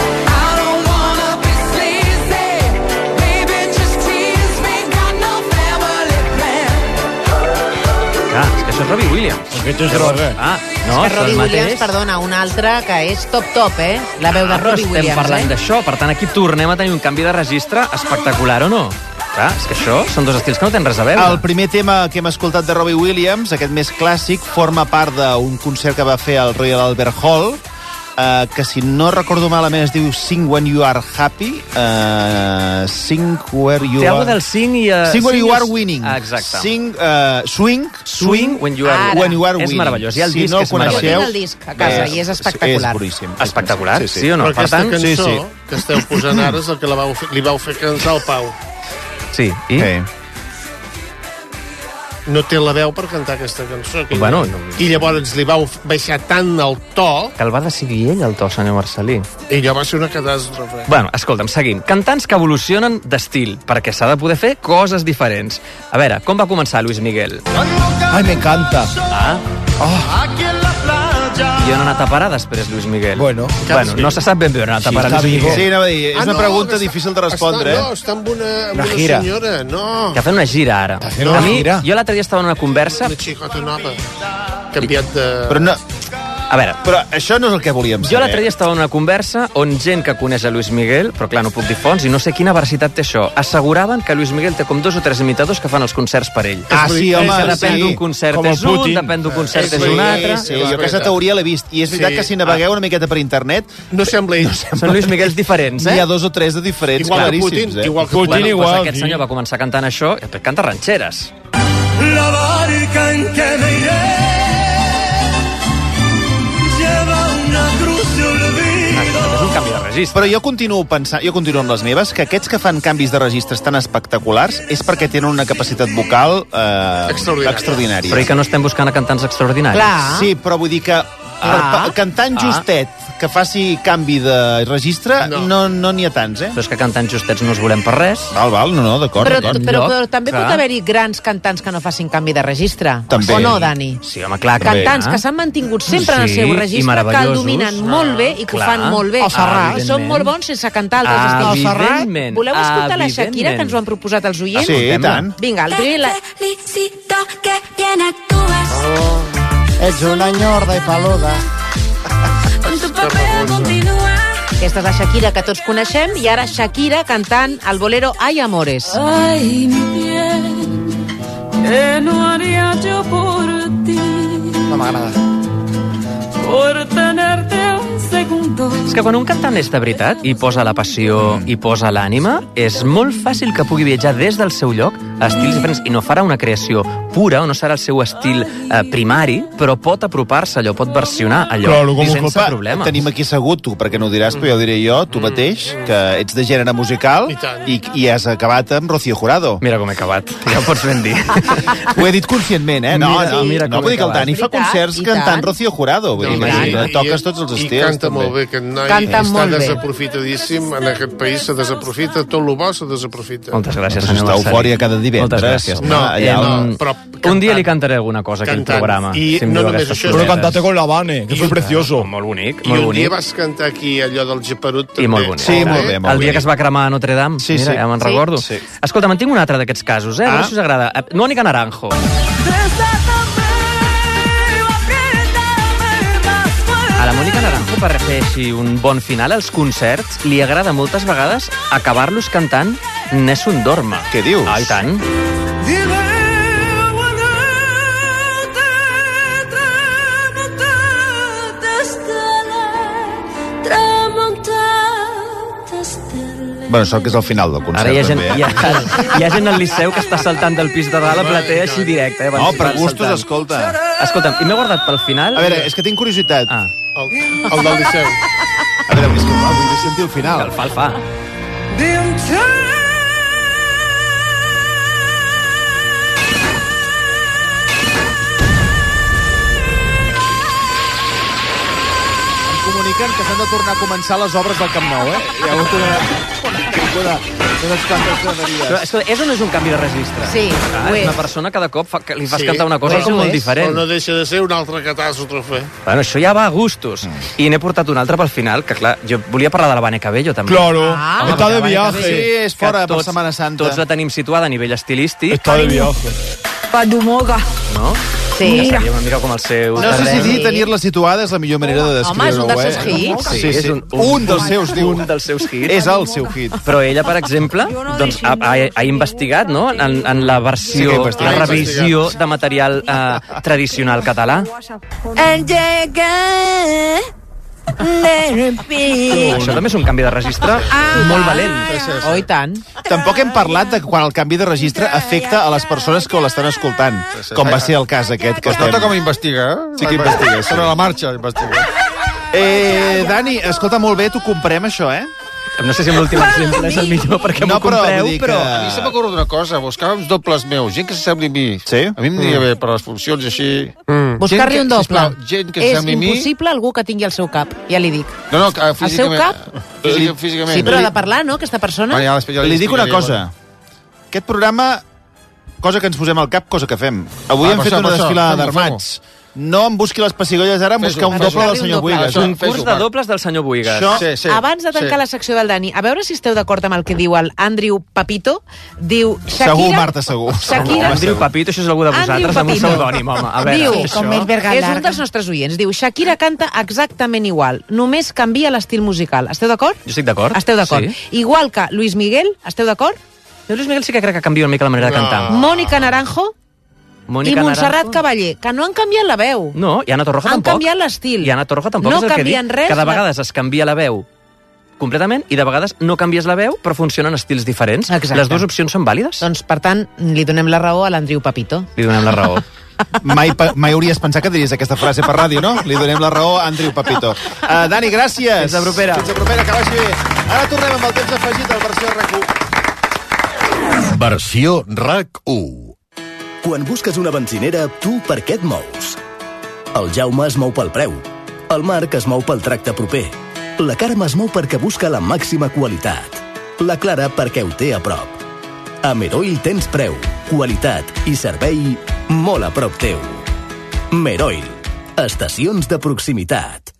Clar, és que això és Robbie Williams. Aquest és droga. No, és que Robbie Williams, perdona, un altre que és top, La veu de Robbie Williams, estem parlant d'això, per tant aquí tornem a tenir un canvi de registre espectacular o no? Clar, és que això són dos estils que no tenen res a veure. El primer tema que hem escoltat de Robbie Williams, aquest més clàssic, forma part d'un concert que va fer al Royal Albert Hall, que si no recordo malament es diu Sing When You Are Happy, Sing Where You Are... Té alguna del sing i... Sing When You Are Winning. Exacte. Swing When You Are Winning. És meravellós. I el si disc no és meravellós. Jo tinc el disc a casa i és espectacular. És boníssim. Espectacular, sí o no? Però aquesta cançó que esteu posant ara és el que li vau fer cantar al Pau. Sí, i? No té la veu per cantar aquesta cançó. Bueno, I llavors li vau baixar tant el to... Que el va decidir ell, el to, senyor Marcelí. I allò va ser una catàstrofe. Bueno, escolta'm, seguim. Cantants que evolucionen d'estil, perquè s'ha de poder fer coses diferents. A veure, com va començar Luis Miguel? Ai, me encanta. I on ha anat a parar després Luis Miguel? Bueno, no se sap ben bé on ha anat a parar Luis Miguel. Sí, anava a dir, és una pregunta difícil de respondre. Està amb una gira. senyora, no. Que ha fet una gira ara. una gira. Jo l'altre dia estava en una conversa... Una xicota nova. Canviat de... Però no... A veure, però això no és el que volíem saber. Jo l'altre dia estava en una conversa on gent que coneix a Luis Miguel, però clar, no puc dir fonts, i no sé quina veracitat té això, asseguraven que Luis Miguel té com 2 o 3 imitadors que fan els concerts per ell. Sí, home, que depèn d'un concert és un, depèn d'un concert és un altre. Sí, jo aquesta teoria l'he vist. I és veritat que si navegueu una miqueta per internet... No sembla ell. Són Luis Miguels diferents, N'hi ha 2 o 3 de diferents, claríssims. Igual que Putin. Pues aquest senyor va començar cantant això, i després canta ranxeres. La barca en que me iré lleva una cruz de olvido. És un canvi de registre. Però jo continuo amb les meves, que aquests que fan canvis de registres tan espectaculars és perquè tenen una capacitat vocal extraordinària. Però i que no estem buscant a cantants extraordinaris? Clar. Sí, però vull dir que cantant justet que faci canvi de registre no n'hi ha tants, Però és que cantants justets no els volem per res. Val, no, d'acord. Però també pot haver-hi grans cantants que no facin canvi de registre. També. O no, Dani? Sí, home, clar. Cantants que s'han mantingut sempre en el seu registre, que el dominen molt bé i que ho fan molt bé. I són molt bons sense cantar altres estils. Evidentment. Voleu escoltar la Shakira, que ens ho han proposat els oients? Sí, i tant. Vinga, el primer... Ets una ñorda i peluda. Aquesta és la Shakira que tots coneixem, i ara Shakira cantant el bolero Ay Amores. Ay, mi bien, que no haría yo por ti. No m'agrada. Por tenerte un segundo. És que quan un cantant és de veritat i posa la passió i posa l'ànima, és molt fàcil que pugui viatjar des del seu lloc a estils diferents i no farà una creació pura o no serà el seu estil primari, però pot apropar-se allò, pot versionar allò i sense problemes. Tenim aquí assegut, tu perquè no ho diràs, però ja ho diré jo, tu mateix, que ets de gènere musical i has acabat amb Rocío Jurado. Mira com he acabat, ja ho pots ben dir. Ho he dit conscientment, No, mira vull dir que el Dani fa concerts cantant Rocío Jurado. Vull dir, toques tots els estils. I canta molt bé, aquest noi. Està desaprofitadíssim. En aquest país se desaprofita, tot el bo se desaprofita. Moltes gràcies, senyor Està Eufòria cada divendres. Moltes gràcies. Però un dia li cantaré alguna cosa aquí al programa. I no només això. Però cantate con la Vane, que fue precioso. Molt bonic, I un dia vas cantar aquí allò del Geperut també. I molt bonic. Sí, molt bé. El dia que es va cremar a Notre Dame. Mira, ja me'n recordo. Escolta, me'n tinc un altre d'aquests casos, a veure si us agrada. Mónica Naranjo. A la Mónica Naranjo, per fer així un bon final als concerts, li agrada moltes vegades acabar-los cantant Nessun Dorma. Què dius? Ah, i tant. Bueno, això que és el final del concert. Ara hi ha gent, també, hi ha gent al Liceu que està saltant del pis de dalt a platea així directe. No, per gustos, escolta. Escolta'm, i m'he guardat pel final... A veure, és que tinc curiositat. El del Liceu. A veure, és que vull sentir el final. El fa. comuniquen que s'han de tornar a començar les obres del Camp Nou, Hi ha hagut Però és o no és un canvi de registre? Sí, ho és. Una persona cada cop li fas cantar una cosa com molt diferent. Però no deixa de ser una altra catàstrofe. Bueno, això ja va a gustos. I n'he portat una altra pel final, que clar, jo volia parlar de la Vane Cabello, també. Claro, està de viaje. Sí, és fora per Setmana Santa. Tots la tenim situada a nivell estilístic. Està de viaje. Padumoga. No? Sí. Ja seria una mica com el seu... No sé si dir tenir-la situada és la millor manera de descriure-ho, Home, és un dels seus hits. Sí, és un dels seus, diu. Un dels seus hits. És el seu hit. Però ella, per exemple, doncs, ha investigat, no?, en la versió, la revisió de material tradicional català. Això també és un canvi de registre molt valent. Oh, i tant. Tampoc hem parlat de quan el canvi de registre afecta a les persones que l'estan escoltant, com va ser el cas aquest que estem... Nota com investiga, Sí que investiga, sí. Sobre la marxa investiga. Dani, escolta, molt bé, t'ho comprem, això, No sé si amb l'últim exemple és el millor perquè m'ho compreu, però... A mi se m'acorda d'una cosa, buscar uns dobles meus, gent que s'assembli a mi. Sí? A mi em diria bé, per les funcions així... Buscar-li un doble. Sisplau, gent que És s'assembli a mi... impossible algú que tingui el seu cap, ja li dic. No, El seu cap? Físicament. Sí, però ha de parlar, no?, aquesta persona. Li dic una cosa. Aquest programa, cosa que ens posem al cap, cosa que fem. Avui hem fet una desfilada d'armats. No em busqui les pessigolles ara, em busca un doble del senyor Buigas. Un curs de dobles del senyor Buigas. Abans de tancar la secció del Dani, a veure si esteu d'acord amb el que diu el Andrew Papito. Diu Shakira... Segur, Marta, segur. Andrew Papito, això és algú de vosaltres, amb un pseudònim, home. A veure, diu, és un dels nostres oients. Diu, Shakira canta exactament igual, només canvia l'estil musical. Esteu d'acord? Jo estic d'acord. Esteu d'acord. Sí. Igual que Luis Miguel, esteu d'acord? Jo Luis Miguel sí que crec que canvia una mica la manera de cantar. Mónica Naranjo i Montserrat Cavaller, que no han canviat la veu. No, i Ana Torroja tampoc. Han canviat l'estil. I Ana Torroja tampoc no és el que dic. canvien res. Que de vegades es canvia la veu completament i de vegades no canvies la veu, però funcionen estils diferents. Exacte. Les dues opcions són vàlides. Doncs, per tant, li donem la raó a l'Andrew Papito. Li donem la raó. Mai hauries pensat que diries aquesta frase per ràdio, no? Li donem la raó a Andrew Papito. Dani, gràcies. Fins la propera. Fins la propera, que vagi bé. Ara tornem amb el temps afegit al versió RAC1. Versió RAC1. Quan busques una benzinera, tu per què et mous? El Jaume es mou pel preu. El Marc es mou pel tracte proper. La Carme es mou perquè busca la màxima qualitat. La Clara perquè ho té a prop. A Meroil tens preu, qualitat i servei molt a prop teu. Meroil. Estacions de proximitat.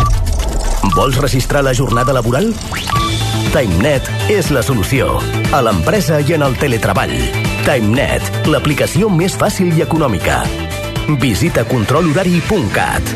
Vols registrar la jornada laboral? TimeNet és la solució. A l'empresa i en el teletreball. TimeNet, l'aplicació més fàcil i econòmica. Visita controlhorari.cat.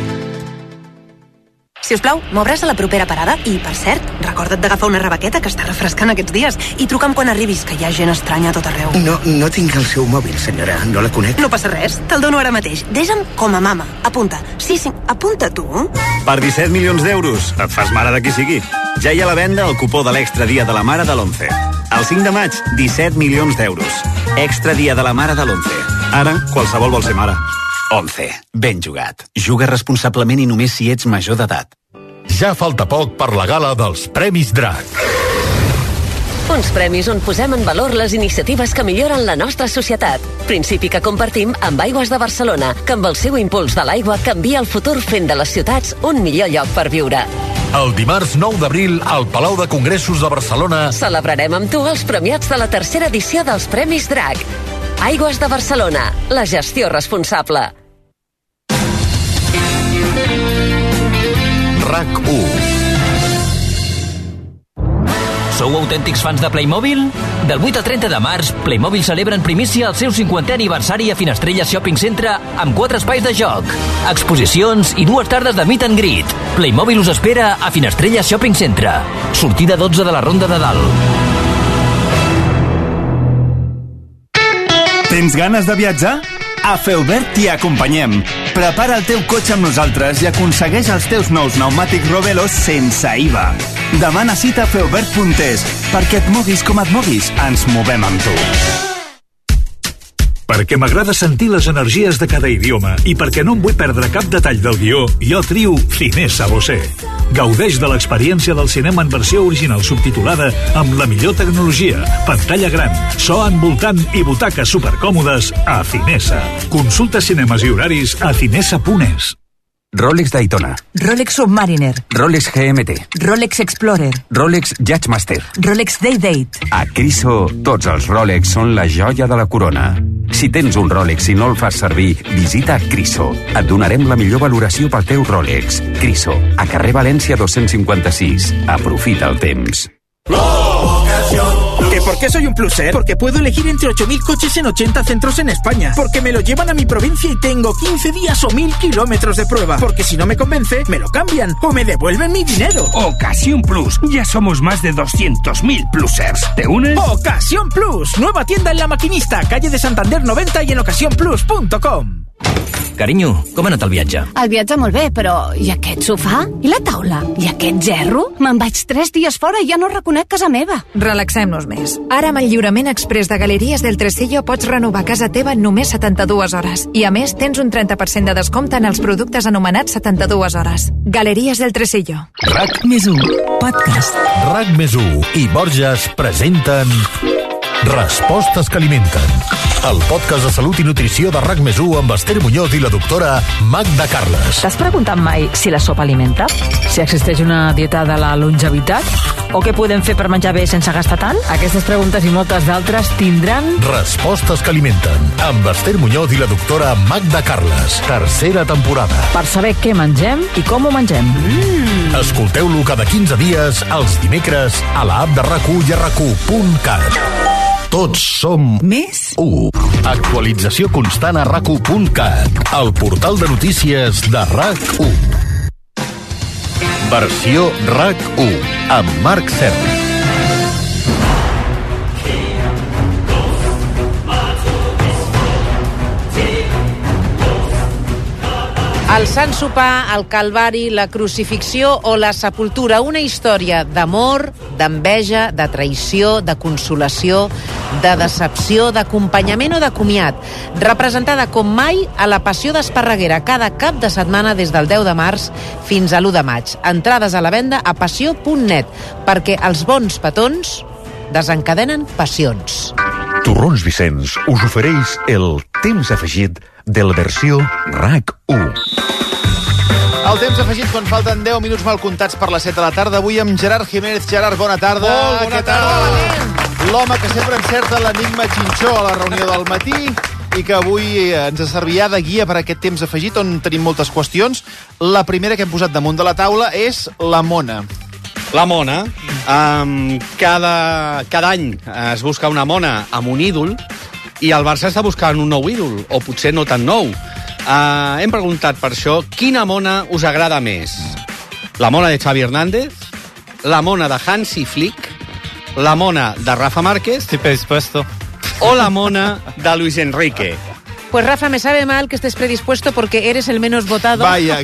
Si us plau, m'obres a la propera parada i, per cert, recorda't d'agafar una rebequeta que està refrescant aquests dies i truca'm quan arribis, que hi ha gent estranya a tot arreu. No tinc el seu mòbil, senyora. No la conec. No passa res, te'l dono ara mateix. Desa'm com a mama. Apunta. Sí, apunta tu. Per 17 milions d'euros, et fas mare de qui sigui. Ja hi ha a la venda el cupó de l'Extra Dia de la Mare de l'11. El 5 de maig, 17 milions d'euros. Extra Dia de la Mare de l'11. Ara, qualsevol vol ser mare. 11. Ben jugat. Juga responsablement i només si ets major d'edat. Ja falta poc per la gala dels Premis DRAC. Uns premis on posem en valor les iniciatives que milloren la nostra societat. Principi que compartim amb Aigües de Barcelona, que amb el seu impuls de l'aigua canvia el futur fent de les ciutats un millor lloc per viure. El dimarts 9 d'abril, al Palau de Congressos de Barcelona, celebrarem amb tu els premiats de la tercera edició dels Premis DRAC. Aigües de Barcelona, la gestió responsable. RAC1. Sou autèntics fans de Playmobil? Del 8 al 30 de març, Playmobil celebra en primícia el seu 50è aniversari a Finestrella Shopping Centre amb 4 espais de joc, exposicions i 2 tardes de meet and greet. Playmobil us espera a Finestrella Shopping Centre. Sortida 12 de la Ronda de Dalt. Tens ganes de viatjar? A Feubert t'hi acompanyem. Prepara el teu cotxe amb nosaltres i aconsegueix els teus nous pneumàtics Rovelos sense IVA. Demana cita a feubert.es. Perquè et moguis com et moguis, ens movem amb tu. Perquè m'agrada sentir les energies de cada idioma i perquè no em vull perdre cap detall del guió, jo trio Finesa Bosé. Gaudeix de l'experiència del cinema en versió original subtitulada amb la millor tecnologia, pantalla gran, so envoltant i butaques supercòmodes a Finesa. Consulta cinemes i horaris a finesa.es. Rolex Daytona. Rolex Submariner. Rolex GMT. Rolex Explorer. Rolex Judgemaster. Rolex Day-Date. A Criso, tots els Rolex són la joia de la corona. Si tens un Rolex i no el fas servir, visita Criso. Et donarem la millor valoració pel teu Rolex. Criso, a carrer València 256. Aprofita el temps. ¿Que por qué soy un pluser? Porque puedo elegir entre 8.000 coches en 80 centros en España. Porque me lo llevan a mi provincia y tengo 15 días o 1.000 kilómetros de prueba. Porque si no me convence, me lo cambian o me devuelven mi dinero. Ocasión Plus. Ya somos más de 200.000 plusers. ¿Te unes? Ocasión Plus. Nueva tienda en La Maquinista, calle de Santander 90 y en ocasiónplus.com. Carinyo, com ha anat el viatge? El viatge molt bé, però i aquest sofà? I la taula? I aquest gerro? Me'n vaig 3 dies fora i ja no reconec casa meva. Relaxem-nos més. Ara amb el lliurament express de Galeries del Tresillo pots renovar casa teva en només 72 hores. I a més tens un 30% de descompte en els productes anomenats 72 hores. Galeries del Tresillo. RAC+1, podcast. RAC+1 i Borges presenten Respostes que alimenten. El podcast de salut i nutrició de RAC+1 amb Esther Muñoz i la doctora Magda Carles. T'has preguntat mai si la sopa alimenta? Si existeix una dieta de la longevitat? O què podem fer per menjar bé sense gastar tant? Aquestes preguntes i moltes d'altres tindran... Respostes que alimenten amb Esther Muñoz i la doctora Magda Carles. Tercera temporada. Per saber què mengem i com ho mengem. Escolteu-lo cada 15 dies els dimecres a l'app de RAC1 i a RAC1.cat. Tots som més 1. Actualització constant a RAC1.cat, el portal de notícies de RAC1. Versió RAC1 amb Marc Serra. El Sant Sopar, el Calvari, la crucifixió o la sepultura. Una història d'amor, d'enveja, de traïció, de consolació, de decepció, d'acompanyament o de comiat. Representada com mai a la Passió d'Esparreguera cada cap de setmana des del 10 de març fins a l'1 de maig. Entrades a la venda a passió.net, perquè els bons petons desencadenen passions. Torrons Vicenç us ofereix el temps afegit de la versió RAC1. El temps afegit quan falten 10 minuts mal comptats per les 7 de la tarda. Avui amb Gerard Jiménez. Gerard, bona tarda. Bona tarda. L'home que sempre encerta l'enigma xinxó a la reunió del matí i que avui ens servirà de guia per aquest temps afegit on tenim moltes qüestions. La primera que hem posat damunt de la taula és la mona. La mona. Cada any es busca una mona amb un ídol i el Barça està buscant un nou ídol, o potser no tan nou. Hem preguntat per això, quina mona us agrada més? La mona de Xavi Hernández? La mona de Hansi Flick? La mona de Rafa Márquez? Estoy predispuesto. O la mona de Luis Enrique? Pues Rafa, me sabe mal que estés predispuesto porque eres el menos votado. Vaya.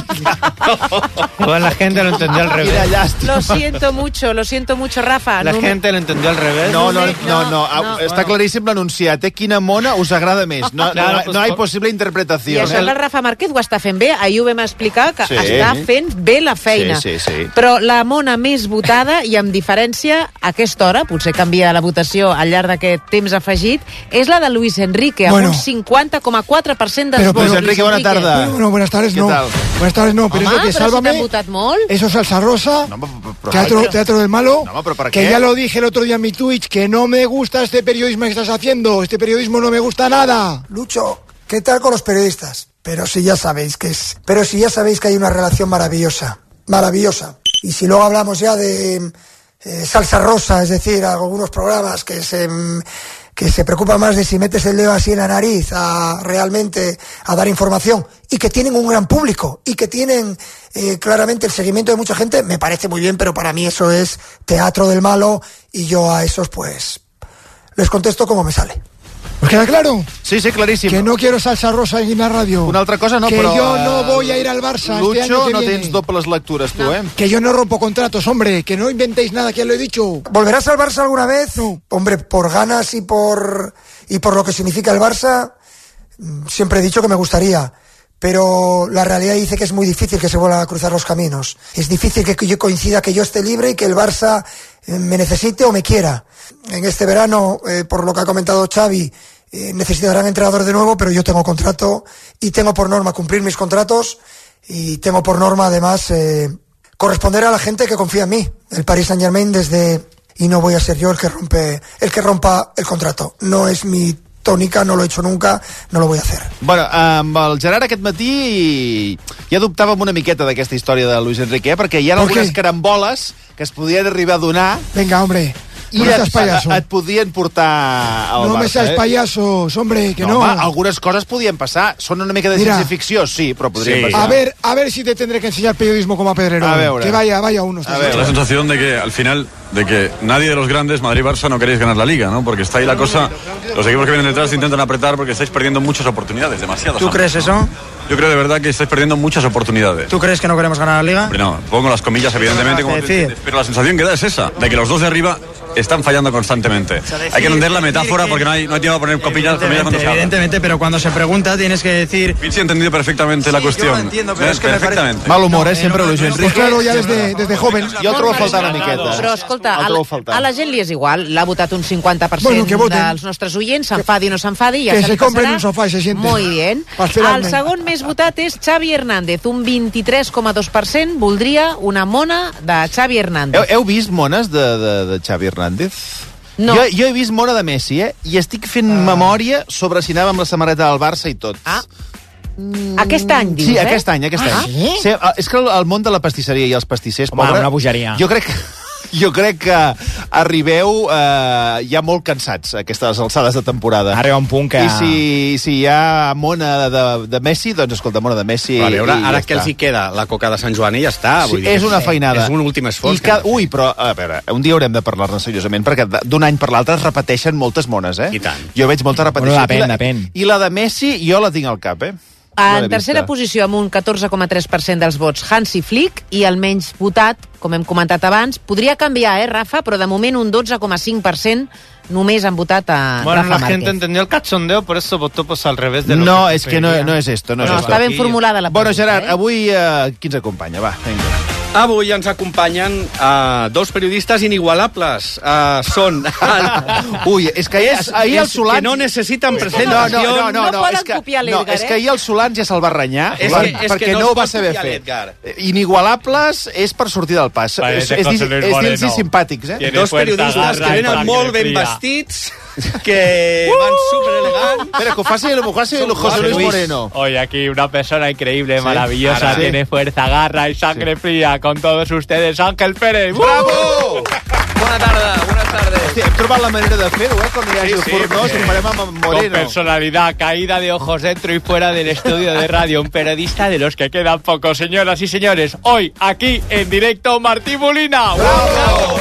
Bueno, la gente lo entendió al revés. Lo siento mucho, Rafa. La gente lo entendió al revés. No. Està claríssim l'enunciat. Quina mona us agrada més? No hi possible interpretació. I això que el Rafa Márquez ho està fent bé. Ahir ho vam explicar, que està fent bé la feina. Sí. Però la mona més votada, i amb diferència, a aquesta hora, potser canvia la votació al llarg d'aquest temps afegit, és la de Luis Enrique, amb un 50,4% dels vots. Luis Enrique, bona tarda. Bueno, buenas tardes, no. Buenas tardes, no, pero home, es de que però Sálvame. Si t'han votat molt. Eso es Salsa Rosa, teatro del malo, que ya lo dije el otro día en mi Twitch, que no me gusta este periodismo que estás haciendo. Este periodismo no me gusta nada. Lucho, ¿qué tal con los periodistas? Pero si ya sabéis que hay una relación maravillosa. Y si luego hablamos ya de Salsa Rosa, es decir, algunos programas que se preocupan más de si metes el dedo así en la nariz realmente a dar información, y que tienen un gran público y que tienen claramente el seguimiento de mucha gente, me parece muy bien, pero para mí eso es teatro del malo, y yo a esos pues les contesto como me sale. ¿Os queda claro? Sí, claríssim. Que no quiero Salsa Rosa en la radio. Una altra cosa no, que però... Que yo no voy a ir al Barça Lucho, este año que no viene. tens dobles lectures, tu, Que yo no rompo contratos, hombre. Que no inventéis nada, que ya lo he dicho. ¿Volverás al Barça alguna vez? No. Hombre, por ganas y por lo que significa el Barça, siempre he dicho que me gustaría. Pero la realidad dice que es muy difícil que se vuelvan a cruzar los caminos. Es difícil que yo coincida, que yo esté libre y que el Barça me necesite o me quiera. En este verano, por lo que ha comentado Xavi, necesitarán entrenador de nuevo, pero yo tengo contrato y tengo por norma cumplir mis contratos, y tengo por norma además corresponder a la gente que confía en mí. El Paris Saint-Germain y no voy a ser yo el que rompa el contrato. No es mi tònica, no lo he hecho nunca, no lo voy a hacer. Bueno, amb el Gerard aquest matí ja dubtàvem una miqueta d'aquesta història de Luis Enrique, perquè hi ha algunes caramboles que es podien arribar a donar. Venga, hombre. I et podien portar al Barça. No me seas payasos, hombre, que no. Home, algunes coses podien passar. Són una mica de ciència ficció, sí, però podrien pasar. A ver si te tendré que enseñar periodismo como a Pedrerol. A veure. Que vaya uno. La sensación de que al final, de que nadie de los grandes, Madrid y Barça, no queréis ganar la Liga, ¿no? Porque está ahí la cosa, los equipos que vienen detrás intentan apretar porque estáis perdiendo muchas oportunidades, demasiadas. ¿Tú crees eso? Yo creo de verdad que estáis perdiendo muchas oportunidades. ¿Tú crees que no queremos ganar la Liga? Hombre, no, pongo las comillas evidentemente, como pero la sensación que da es esa, de que los dos de arriba están fallando constantemente. Hay que entender la metáfora porque no hay tiempo para poner comillas cuando se habla. Evidentemente, pero cuando se pregunta tienes que decir... Vinci ha entendido perfectamente la cuestión. Yo lo entiendo, pero es que perfectamente. Mal humor, sempre Luis Enrique. Pues claro, ya desde joven. Jo el trobo a faltar una miqueta. Però, escolta, a la gent li és igual. L'ha votat un 50% dels nostres oients, s'enfadi o no s'enfadi, ja se li passarà. Un sofà i se sienten. Muy bien. El segon més votat és Xavi Hernández. Un 23,2% voldria una mona de Xavi Hernández. Heu vist mones de Xavi Hernández? No. Jo he vist mona de Messi, i estic fent memòria sobre si anava amb la samarreta del Barça i tot. Aquest any, dius, Sí, aquest any. Sí, és que el món de la pastisseria i els pastissers, Home, una bogeria. Jo crec que arribeu ja molt cansats a aquestes alçades de temporada. Arriba un punt que... I si hi ha mona de Messi, doncs escolta, mona de Messi... A veure, ara que els hi queda la coca de Sant Joan i ja està. Sí, és una feinada. És un últim esforç. Ui, però, a veure, un dia haurem de parlar-ne seriosament, perquè d'un any per l'altre es repeteixen moltes mones, I tant. Jo veig molta repetició. Depèn. I la de Messi, jo la tinc al cap, En tercera posició, amb un 14,3% dels vots, Hansi Flick, i el menys votat, com hem comentat abans, podria canviar, Rafa, però de moment un 12,5% només han votat a Rafa Márquez. La gente entendió el cachondeo, por eso votó pues al revés de lo No, és que no és esto. No, està ben formulada la pregunta. Bueno, Gerard, avui qui ens acompanya? Va, vinga. Avui ens acompanyen dos periodistes inigualables. Són... Ui, és que ahir el Solans... Que no necessiten presentació. No poden copiar l'Edgar, és que ahir el Solans ja se'l va renyar, perquè no ho va saber fer. Inigualables és per sortir del pas. És dins i simpàtics, Dos periodistes que venen molt ben vestits, que van superelegants. Espera, que ho faci José Luis Moreno. Hoy aquí una persona increíble, maravillosa, tiene fuerza, garra y sangre fría. Con todos ustedes, Ángel Pérez. ¡Bravo! Buenas tardes. Hòstia, hem trobat la manera de fer-ho, quan hi hagi el fornós, ho farem amb Moreno. Con personalidad, caída de ojos dentro y fuera del estudio de radio, un periodista de los que quedan pocos, señoras y señores. Hoy, aquí, en directo, Martí Molina. ¡Bravo!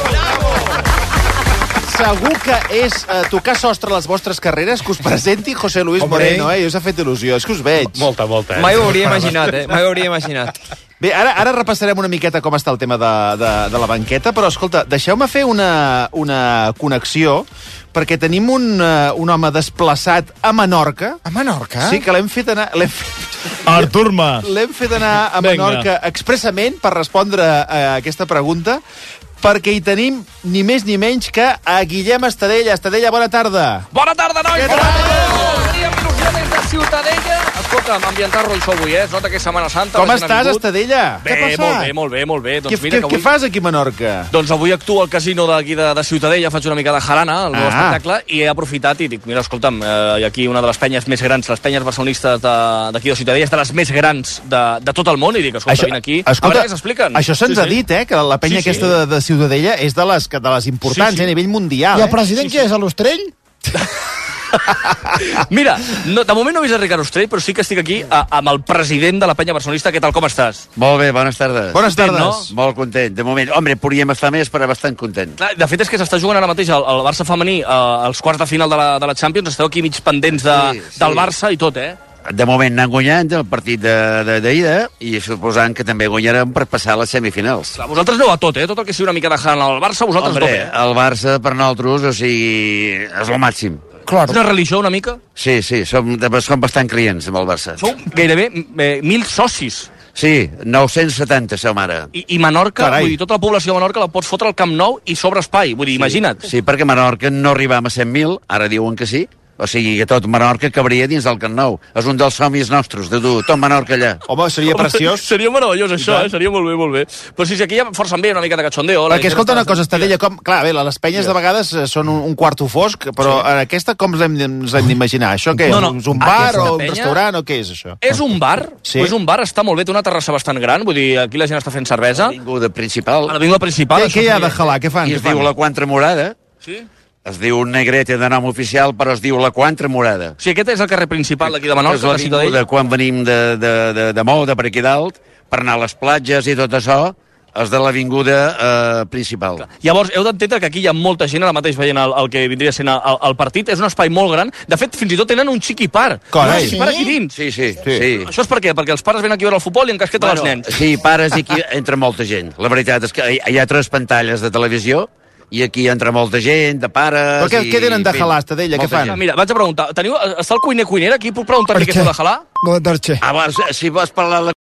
Segur que és tocar sostre a les vostres carreres que us presenti José Luis Moreno, us ha fet il·lusió, és que us veig. Molta. Mai ho hauria imaginat, Bé, ara repassarem una miqueta com està el tema de la banqueta, però, escolta, deixeu-me fer una connexió, perquè tenim un home desplaçat a Menorca. A Menorca? Sí, que l'hem fet anar... Artur Mas. L'hem fet anar a Menorca expressament per respondre a aquesta pregunta, perquè hi tenim ni més ni menys que a Guillem Estadella. Estadella, bona tarda. Bona tarda, nois! Què tal? Teníem il·lusió des de Ciutadella. Escolta'm, ambientar-lo això avui, Es nota que és Setmana Santa. Com estàs, Estadella? Què ha passat? Molt bé. Doncs què fas aquí a Menorca? Doncs avui actuo al casino d'aquí de Ciutadella, faig una mica de jarana, el meu espectacle, i he aprofitat i dic, mira, escolta'm, hi ha aquí una de les penyes més grans, les penyes barcelonistes d'aquí de Ciutadella, és de les més grans de tot el món, i dic, escolta, vine aquí, a veure què s'expliquen. Això se'ns ha dit, que la penya aquesta de Ciutadella és de les importants, a nivell mundial. I el president qui és, l'Ostrell? Mira, de moment no he vist a Ricard Ostrell, però sí que estic aquí amb el president de la penya barcelonista. Què tal, com estàs? Molt bé, bones tardes. Bones tardes. No? Molt content. De moment, hombre, podríem estar més, però bastant content. De fet, és que s'està jugant ara mateix el Barça femení als quarts de final de la Champions. Esteu aquí mig pendents del Barça i tot, De moment n'han guanyat el partit d'ahir i suposant que també guanyarem per passar a les semifinals. Clar, vosaltres aneu a tot, Tot el que sigui una mica de jana al Barça, vosaltres Hombre, el Barça per nosaltres, o sigui, és el màxim. Claro. És una religió una mica? Sí, som bastant clients amb el Barça. Sou gairebé 1.000 socis. Sí, 970 som ara. I Menorca, vull dir, tota la població de Menorca la pots fotre al Camp Nou i sobre espai, vull dir, imagina't. Sí, perquè a Menorca no arribam a 100.000, ara diuen que sí. O sigui, que tot Menorca cabria dins del Camp Nou. És un dels somnis nostres, de dur tot Menorca allà. Home, seria preciós. Seria meravellós, això, seria molt bé, molt bé. Però sí, aquí hi ha força ambient, una mica de cachondeo. Perquè, escolta una cosa, Estadella, com... Clar, bé, les penyes de vegades són un quarto fosc, però en aquesta com ens hem d'imaginar? Això què és? És un bar o un restaurant o què és això? És un bar, és un bar, està molt bé, té una terrassa bastant gran, vull dir, aquí la gent està fent cervesa. A l'avinguda principal. A l'avinguda principal. Què hi ha de jalar? Què fan? I es diu la Quantra Morada. Sí? Es diu Negrete de nom oficial, però es diu la Quantra Morada. Sí, aquest és el carrer principal d'aquí de Menorca, de Ciutadella. És l'avinguda quan venim de Moda per aquí dalt, per anar a les platges i tot això, és de l'avinguda principal. Llavors, heu d'entendre que aquí hi ha molta gent, ara mateix veient el que vindria sent el partit, és un espai molt gran. De fet, fins i tot tenen un xiquipar. Un xiquipar aquí dins. Sí. Això és per què? Perquè els pares venen aquí a veure el futbol i en casqueta els nens. Sí, pares i aquí entra molta gent. La veritat és que hi ha 3 pantalles de televisió i aquí entra molta gent, de pares... Però què tenen de jalar, Estadella? Què fan? Mira, vaig a preguntar. Està el cuiner aquí? Puc preguntar-li què és de jalar? No, Darche. Si vols parlar